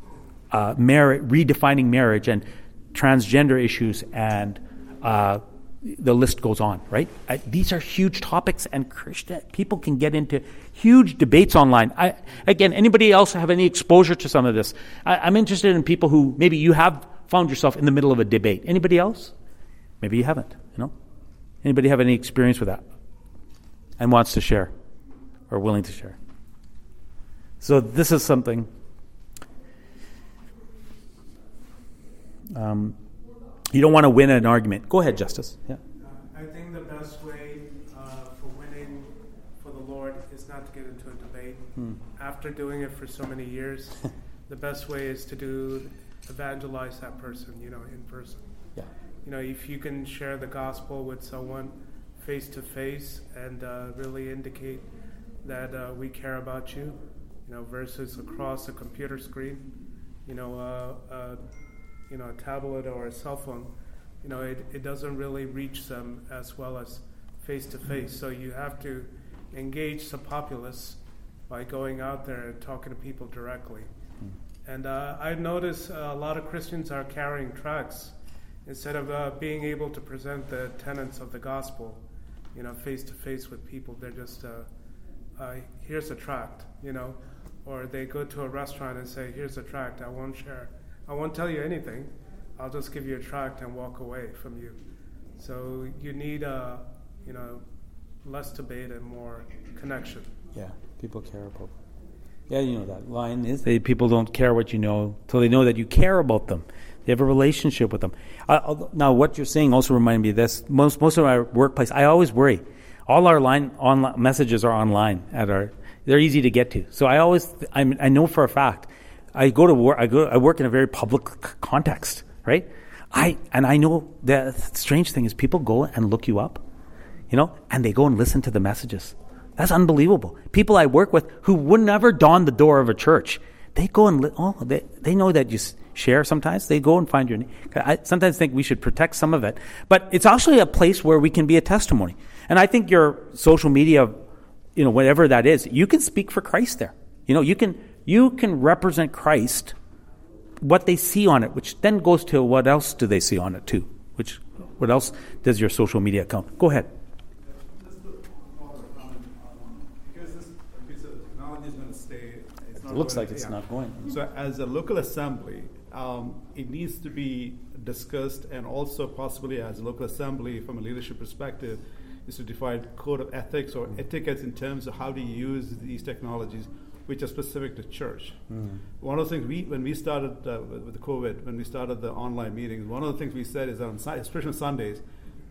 redefining marriage and transgender issues, and the list goes on, right? These are huge topics, and people can get into huge debates online. Again, anybody else have any exposure to some of this? I'm interested in people who maybe you have found yourself in the middle of a debate. Anybody else? Maybe you haven't, Anybody have any experience with that and wants to share or willing to share? So this is something you don't want to win an argument. Go ahead, Justice. Yeah. I think the best way for winning for the Lord is not to get into a debate. After doing it for so many years, the best way is to evangelize that person, in person. Yeah. If you can share the gospel with someone face to face and really indicate that we care about you, versus across a computer screen, a tablet or a cell phone, it doesn't really reach them as well as face to face. So you have to engage the populace by going out there and talking to people directly. And I've noticed a lot of Christians are carrying tracts instead of being able to present the tenets of the gospel, face to face with people. They're just, here's a tract, or they go to a restaurant and say, here's a tract, I won't share. I won't tell you anything. I'll just give you a tract and walk away from you. So you need, less debate and more connection. Yeah, people care about. Yeah, that line is people don't care what you know till they know that you care about them. They have a relationship with them. Now, what you're saying also reminded me of this. Most of our workplace, I always worry. All our online messages are online they're easy to get to. So I know for a fact. I go to work. I work in a very public context, right? I know the strange thing is people go and look you up, and they go and listen to the messages. That's unbelievable. People I work with who would never dawn the door of a church, they go and they know that you share. Sometimes they go and find your name. I sometimes think we should protect some of it, but it's actually a place where we can be a testimony. And I think your social media, whatever that is, you can speak for Christ there. You can represent Christ, what they see on it, which then goes to what else do they see on it too? What else does your social media account? Go ahead. Because this piece of technology is going to stay. It looks like it's not going. So as a local assembly, it needs to be discussed, and also possibly as a local assembly from a leadership perspective, is to define code of ethics or etiquettes in terms of how to use these technologies which are specific to church. One of the things when we started with the COVID, when we started the online meetings, one of the things we said is especially on Sundays,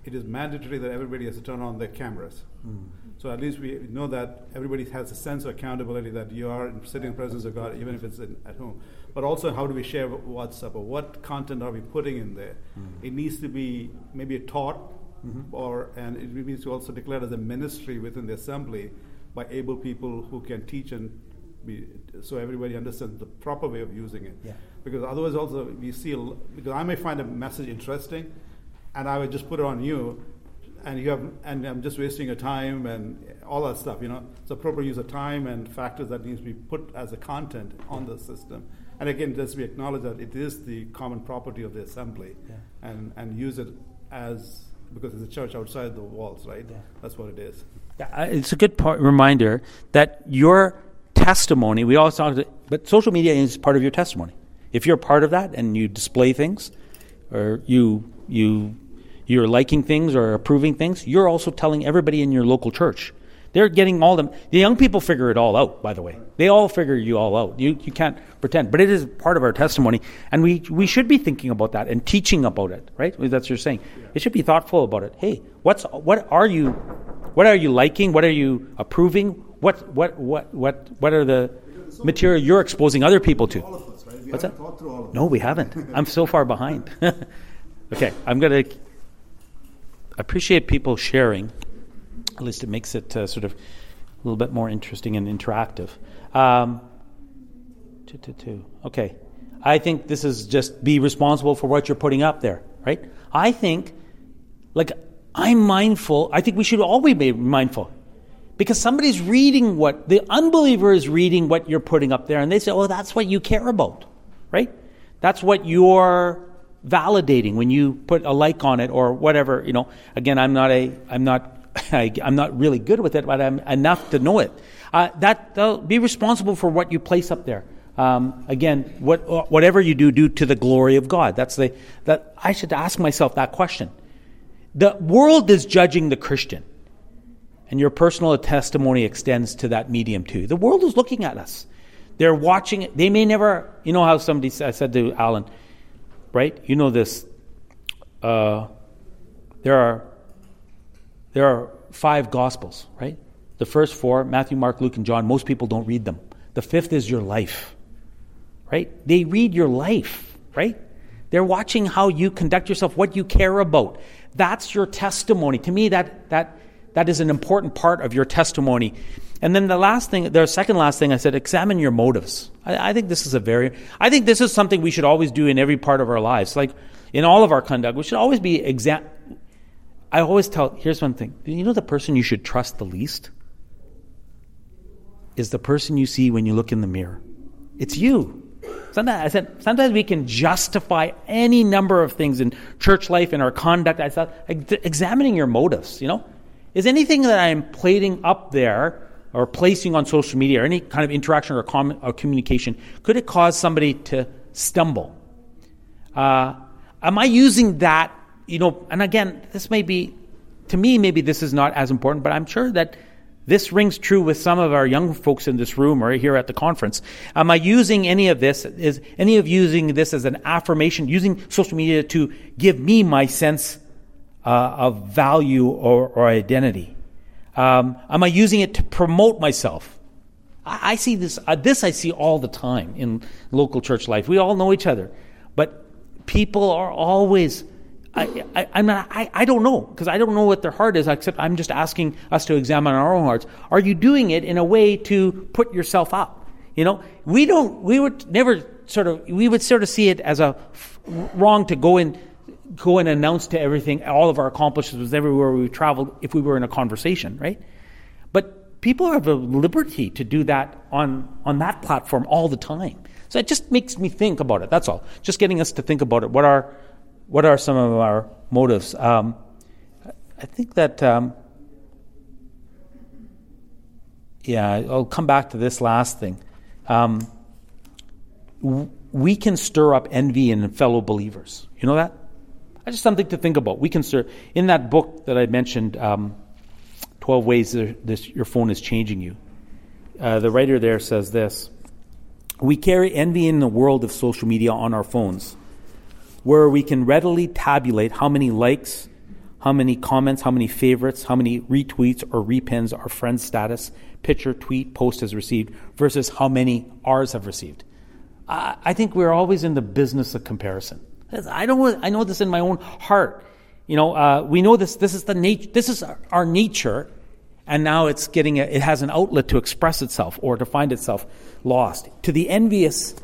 it is mandatory that everybody has to turn on their cameras. So at least we know that everybody has a sense of accountability that you are sitting in the presence of God, even if it's at home. But also, how do we share WhatsApp, or what content are we putting in there? It needs to be maybe taught, and it needs to also declared as a ministry within the assembly by able people who can teach and so everybody understands the proper way of using it. Yeah. Because otherwise, also we see because I may find a message interesting, and I would just put it on you. And I'm just wasting your time and all that stuff, It's appropriate use of time and factors that needs to be put as a content on the system. And again, just we acknowledge that it is the common property of the assembly, and use it because it's a church outside the walls, right? Yeah. That's what it is. Yeah, it's a good reminder that your testimony, we always talk about, but social media is part of your testimony. If you're part of that and you display things, or you're liking things or approving things, you're also telling everybody in your local church. They're getting all the young people figure it all out, by the way. They all figure you all out. You can't pretend. But it is part of our testimony. And we should be thinking about that and teaching about it, right? That's what you're saying. It should be thoughtful about it. Hey, what are you liking? What are you approving? What are the material you're exposing other people to? All of us, right? What's that? Thought through all of No, we haven't. I'm so far behind. Okay, I'm going to appreciate people sharing. At least it makes it sort of a little bit more interesting and interactive. Okay. I think this is just be responsible for what you're putting up there, right? I think, I'm mindful. I think we should always be mindful. Because somebody's reading the unbeliever is reading what you're putting up there, and they say, oh, that's what you care about, right? That's what you're validating when you put a like on it or whatever. Again, I'm not really good with it, but I'm enough to know it. Be responsible for what you place up there. Again, whatever you do to the glory of God. That I should ask myself that question. The world is judging the Christian, and your personal testimony extends to that medium too. The world is looking at us. They're watching it. They may never. You know how somebody said to Alan, right? You know this. There are 5 Gospels, right? The first 4, Matthew, Mark, Luke, and John, most people don't read them. The 5th is your life, right? They read your life, right? They're watching how you conduct yourself, what you care about. That's your testimony. To me, that is an important part of your testimony. And then the second last thing I said, examine your motives. I think this is something we should always do in every part of our lives. Like in all of our conduct, we should always be I always here's one thing. The person you should trust the least is the person you see when you look in the mirror. It's you. Sometimes we can justify any number of things in church life, in our conduct. I thought, examining your motives, Is anything that I'm plating up there or placing on social media or any kind of interaction or communication, could it cause somebody to stumble? Am I using that, and again, this may be, to me, maybe this is not as important, but I'm sure that this rings true with some of our young folks in this room or here at the conference. Am I using using this as an affirmation, using social media to give me my sense of value or identity? Am I using it to promote myself? I see this. I see all the time in local church life. We all know each other, but people are always. I don't know, because I don't know what their heart is. Except I'm just asking us to examine our own hearts. Are you doing it in a way to put yourself up? We would sort of see it as a wrong to go and announce to everything all of our accomplishments everywhere we traveled if we were in a conversation, right? But people have a liberty to do that on that platform all the time. So it just makes me think about it. That's all. Just getting us to think about it. What are some of our motives? I think that I'll come back to this last thing. We can stir up envy in fellow believers. You know that? That's just something to think about. We can stir. In that book that I mentioned, 12 Ways Your Phone is Changing You, the writer there says this: we carry envy in the world of social media on our phones, where we can readily tabulate how many likes, how many comments, how many favorites, how many retweets or repins our friend's status, picture, tweet, post has received versus how many ours have received. I think we're always in the business of comparison. I know this in my own heart. We know this is this is our nature, and now it has an outlet to express itself or to find itself lost. To the envious,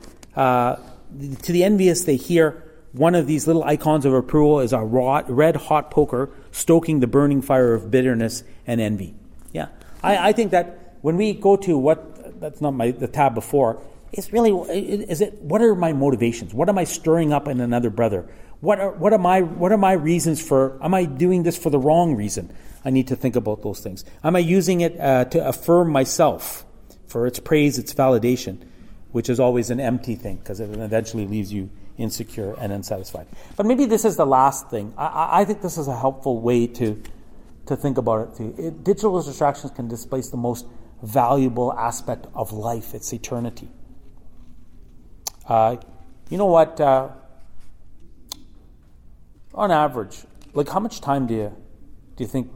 they hear one of these little icons of approval is a red hot poker stoking the burning fire of bitterness and envy. Yeah, I think that when we go to that's not the tab before. It's really, what are my motivations? What am I stirring up in another brother? What are my reasons for, am I doing this for the wrong reason? I need to think about those things. Am I using it to affirm myself for its praise, its validation, which is always an empty thing because it eventually leaves you insecure and unsatisfied. But maybe this is the last thing. I think this is a helpful way to think about it too. Digital distractions can displace the most valuable aspect of life. It's eternity. You know what? On average, like how much time do you think?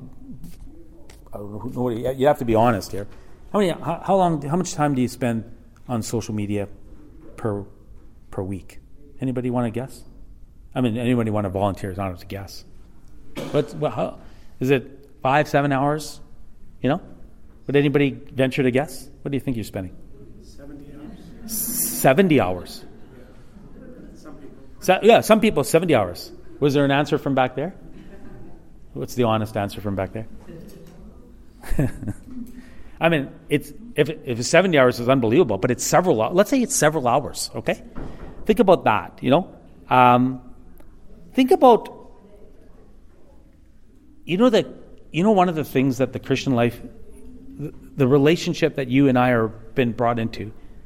You have to be honest here. How much time do you spend on social media per week? Anybody want to guess? I mean, anybody want to volunteer? It's not to guess. How is it? 5-7 hours? Would anybody venture to guess? What do you think you're spending? 70 hours. Some people 70 hours. Was there an answer from back there? What's the honest answer from back there? I mean, if it's 70 hours, it's unbelievable, but it's several. Let's say it's several hours. Okay, think about that. Think about. One of the things that the Christian life, the relationship that you and I are been brought into.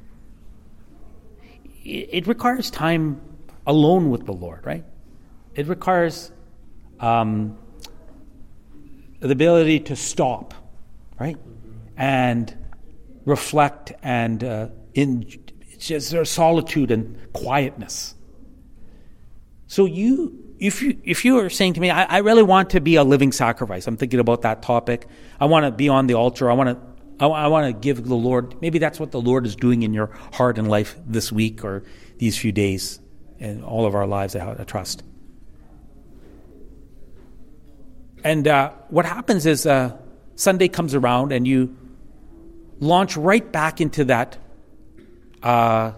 It requires time alone with the Lord, right? It requires the ability to stop, right? And reflect and in just solitude and quietness. So if you are saying to me, I really want to be a living sacrifice, I'm thinking about that topic. I want to be on the altar. I want to give the Lord, maybe that's what the Lord is doing in your heart and life this week or these few days in all of our lives, I trust. And what happens is Sunday comes around and you launch right back into that, right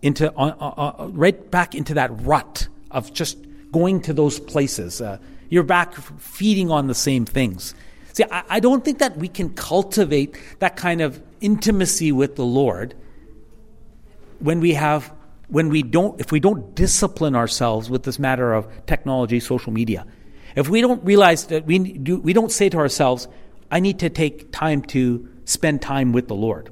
back into that rut of just going to those places. You're back feeding on the same things. See, I don't think that we can cultivate that kind of intimacy with the Lord if we don't discipline ourselves with this matter of technology, social media. If we don't realize that we don't say to ourselves, I need to take time to spend time with the Lord.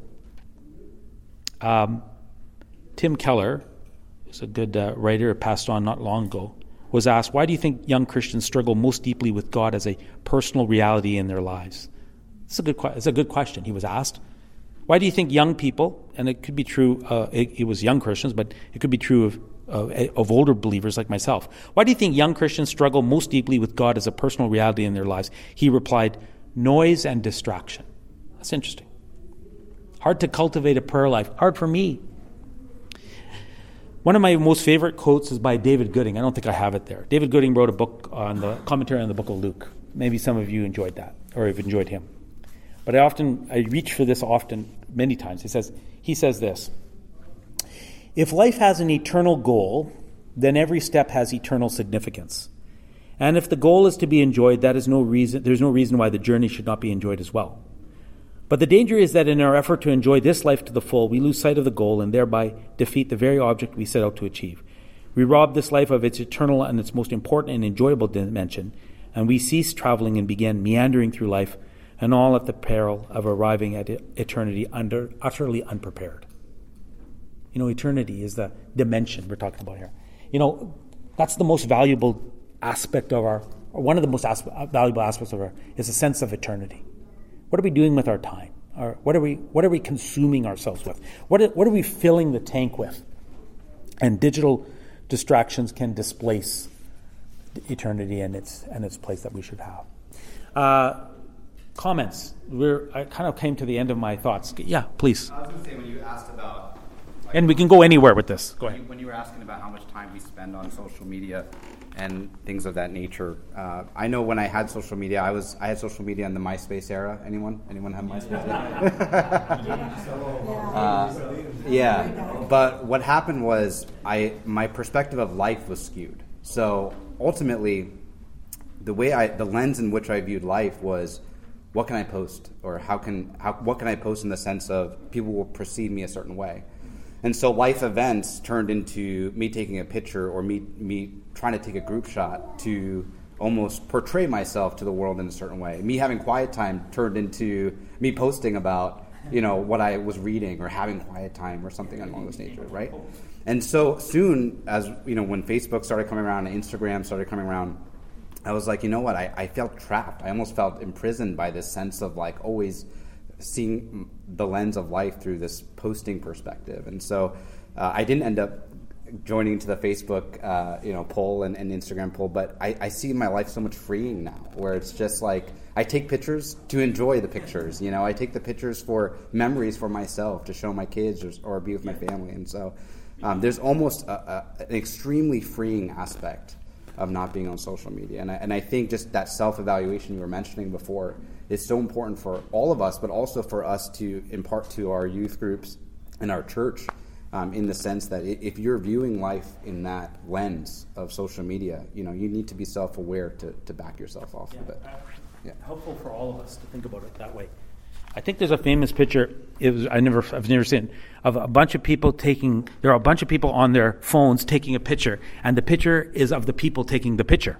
Tim Keller, who's a good writer, passed on not long ago, was asked, why do you think young Christians struggle most deeply with God as a personal reality in their lives? It's a good question. He was asked, why do you think young people, and it could be true, it was young Christians, but it could be true of older believers like myself. Why do you think young Christians struggle most deeply with God as a personal reality in their lives? He replied, noise and distraction. That's interesting. Hard to cultivate a prayer life. Hard for me. One of my most favorite quotes is by David Gooding. I don't think I have it there. David Gooding wrote a book on the commentary on the book of Luke. Maybe some of you enjoyed that, or have enjoyed him. But I reach for this many times. He says this: if life has an eternal goal, then every step has eternal significance. And if the goal is to be enjoyed, there's no reason why the journey should not be enjoyed as well. But the danger is that in our effort to enjoy this life to the full, we lose sight of the goal and thereby defeat the very object we set out to achieve. We rob this life of its eternal and its most important and enjoyable dimension, and we cease traveling and begin meandering through life, and all at the peril of arriving at eternity utterly unprepared. Eternity is the dimension we're talking about here. That's the most valuable aspect of one of the most valuable aspects of is a sense of eternity. What are we doing with our time? Or what are we consuming ourselves with? What are we filling the tank with? And digital distractions can displace eternity and its place that we should have. Comments. I kind of came to the end of my thoughts. Yeah, please. I was going to say, when you asked about... And we can go anywhere with this. Go ahead. When you were asking about how much time we spend on social media and things of that nature, I know when I had social media, I had social media in the MySpace era. Anyone have MySpace? Yeah. But what happened was my perspective of life was skewed. So ultimately, the lens in which I viewed life was, what can I post, or what can I post in the sense of people will perceive me a certain way. And so life events turned into me taking a picture or me trying to take a group shot to almost portray myself to the world in a certain way. Me having quiet time turned into me posting about, what I was reading or having quiet time or something along those nature, right? And so soon as, when Facebook started coming around and Instagram started coming around, I was like, you know what, I felt trapped. I almost felt imprisoned by this sense of like always seeing the lens of life through this posting perspective. And so I didn't end up joining to the Facebook poll and Instagram poll, but I see my life so much freeing now, where it's just like I take pictures to enjoy the pictures. I take the pictures for memories for myself, to show my kids or be with my family. And so there's almost an extremely freeing aspect of not being on social media. And I think just that self-evaluation you were mentioning before is so important for all of us, but also for us to impart to our youth groups and our church, in the sense that if you're viewing life in that lens of social media, you need to be self-aware to back yourself off of it. Yeah. Helpful for all of us to think about it that way. I think there's a famous picture. I've never seen it, of a bunch of people taking. There are a bunch of people on their phones taking a picture, and the picture is of the people taking the picture.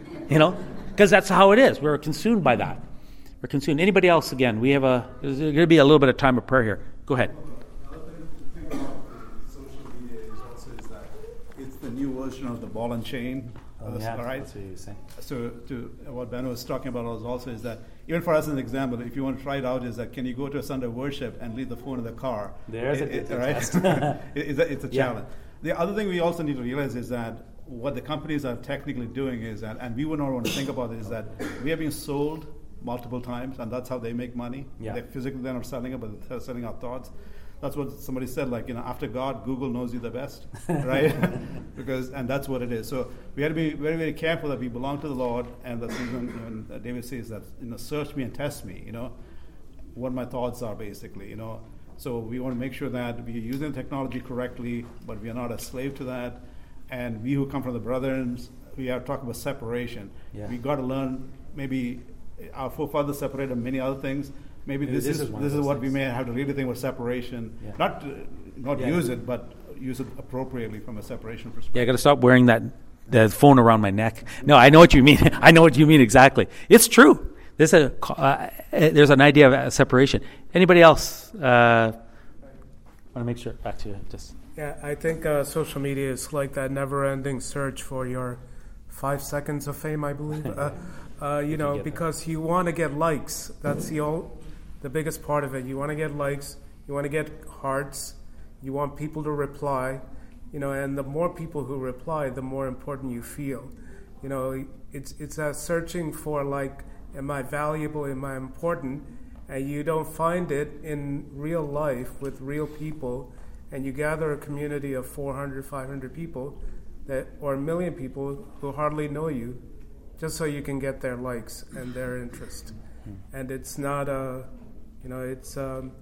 Because that's how it is. We're consumed by that. We're consumed. Anybody else? Again, there's going to be a little bit of time of prayer here. Go ahead. The thing about social media is that it's the new version of the ball and chain. All right. That's what you were saying. So to what Ben was talking about also is that even for us as an example, if you want to try it out, is that can you go to a Sunday worship and leave the phone in the car? There's a good test. It's a challenge. The other thing we also need to realize is that what the companies are technically doing is that, and we would not want to think about it, is that we are being sold multiple times, and that's how they make money. Yeah. They physically they're not selling it, but they're selling our thoughts. That's what somebody said, like, after God, Google knows you the best, right? And that's what it is. So we have to be very, very careful that we belong to the Lord, and that's when David says that, search me and test me, what my thoughts are basically, So we want to make sure that we are using technology correctly, but we are not a slave to that. And we who come from the brethren, we are talking about separation. Yeah. We got to learn, maybe our forefathers separated many other things. Maybe this is what we may have to really think about separation. Yeah. Not use it, but use it appropriately from a separation perspective. Yeah, I got to stop wearing that phone around my neck. No, I know what you mean. I know what you mean exactly. It's true. There's an idea of separation. Anybody else want to make sure? Back to you. Yeah, I think social media is like that never-ending search for your 5 seconds of fame, I believe. Because you want to get likes. That's the biggest part of it. You want to get likes. You want to get hearts. You want people to reply. And the more people who reply, the more important you feel. It's that searching for, like, am I valuable? Am I important? And you don't find it in real life with real people. And you gather a community of 400, 500 people or 1 million people who hardly know you, just so you can get their likes and their interest. And it's not it's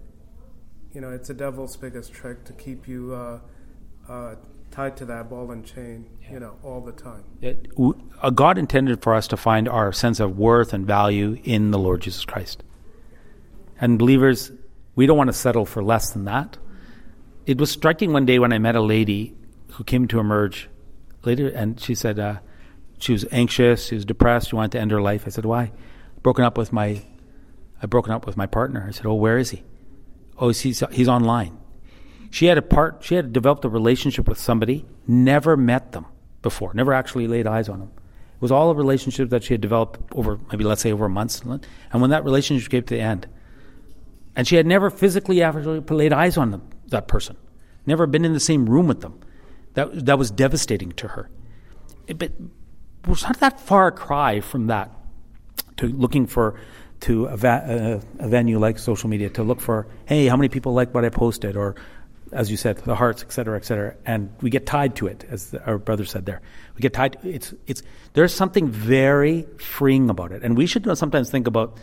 a devil's biggest trick to keep you tied to that ball and chain, all the time. God intended for us to find our sense of worth and value in the Lord Jesus Christ. And believers, we don't want to settle for less than that. It was striking one day when I met a lady who came to Emerge later, and she said she was anxious, she was depressed, she wanted to end her life. I said, why? I've broken up with my partner. I said, oh, where is he? Oh, he's online. She had developed a relationship with somebody, never met them before, never actually laid eyes on them. It was all a relationship that she had developed over, maybe let's say over months. And when that relationship came to the end, and she had never physically actually laid eyes on that person, never been in the same room with them, that was devastating to her. not that far a cry from that to looking to a venue like social media to look for, hey, how many people like what I posted, or as you said, the hearts, et cetera, and we get tied to it, as our brother said there. We get tied. There's something very freeing about it, and we should sometimes think about,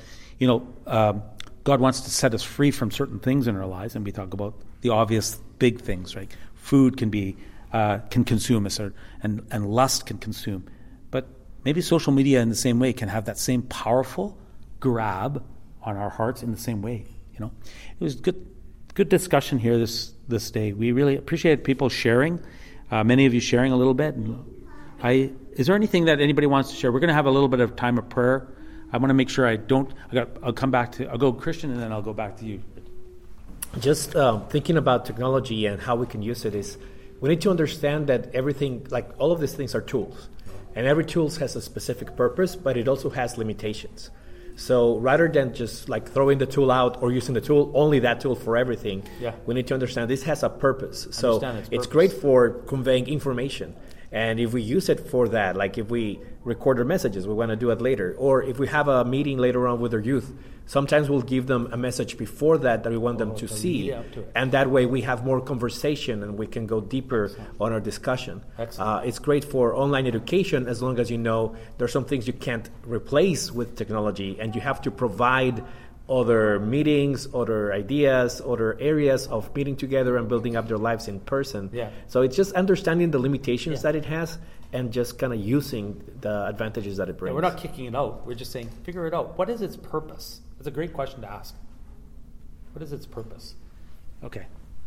God wants to set us free from certain things in our lives, and we talk about the obvious big things, right? Food can consume us, and lust can consume, but maybe social media in the same way can have that same powerful grab on our hearts in the same way. It was good discussion here this day. We really appreciate people sharing, many of you sharing a little bit. And is there anything that anybody wants to share? We're going to have a little bit of time of prayer. I want to make sure I'll go Christian, and then I'll go back to you. Just thinking about technology and how we can use it is, we need to understand that everything, like all of these things, are tools. And every tool has a specific purpose, but it also has limitations. So rather than just like throwing the tool out or using the tool, only that tool for everything, we need to understand this has a purpose. So it's great for conveying information. And if we use it for that, like if we record our messages, we want to do it later. Or if we have a meeting later on with our youth, sometimes we'll give them a message before that we want them to see. And that way we have more conversation and we can go deeper on our discussion. It's great for online education as long as you know there's some things you can't replace with technology, and you have to provide other meetings, other ideas, other areas of meeting together and building up their lives in person. So it's just understanding the limitations that it has and just kind of using the advantages that it brings. We're not kicking it out. We're just saying, figure it out. What is its purpose? That's a great question to ask. What is its purpose? Okay.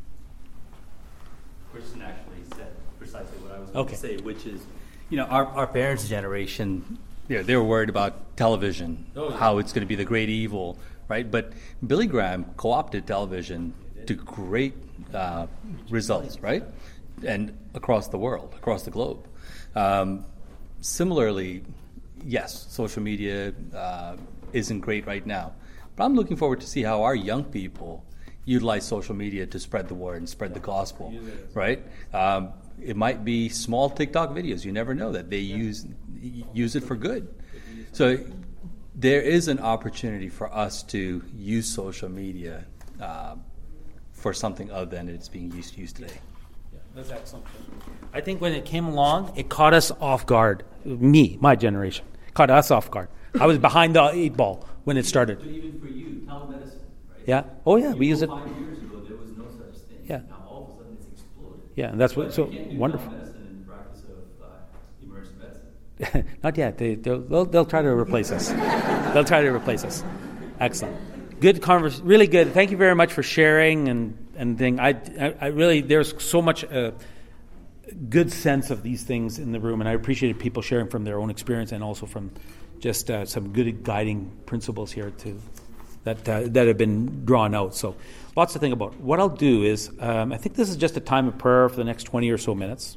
Christian actually said precisely what I was going to say, which is, our parents' generation, they were worried about television, how it's going to be the great evil, right? But Billy Graham co-opted television to great results, right? And across the world, across the globe. Similarly, yes, social media isn't great right now. But I'm looking forward to see how our young people utilize social media to spread the word and spread the gospel, right? It might be small TikTok videos. You never know that they use it for good. So there is an opportunity for us to use social media for something other than it's being used today. Yeah, that's excellent. I think when it came along, it caught us off guard. My generation, caught us off guard. I was behind the 8 ball when it started. But even for you, telemedicine, right? Yeah. Oh, yeah. We use it. 5 years ago, there was no such thing. Yeah. Now all of a sudden, it's exploded. Yeah, and that's so wonderful. Telemedicine in the practice of emergency medicine. Not yet. They'll try to replace us. They'll try to replace us. Excellent. Good conversation. Really good. Thank you very much for sharing and thing. I really, there's so much good sense of these things in the room, and I appreciated people sharing from their own experience and also from just some good guiding principles here that have been drawn out. So lots to think about. What I'll do is, I think this is just a time of prayer for the next 20 or so minutes.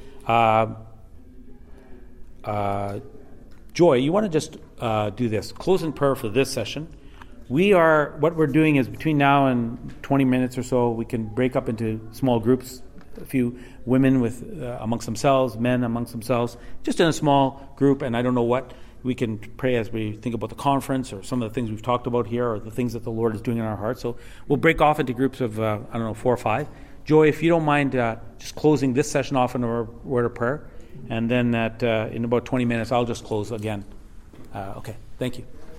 Joy, you want to just do this. Close in prayer for this session. What we're doing is between now and 20 minutes or so, we can break up into small groups, a few women with amongst themselves, men amongst themselves, just in a small group, and I don't know what. We can pray as we think about the conference or some of the things we've talked about here or the things that the Lord is doing in our hearts. So we'll break off into groups of, 4 or 5. Joy, if you don't mind just closing this session off in a word of prayer, and then in about 20 minutes, I'll just close again. Okay, thank you.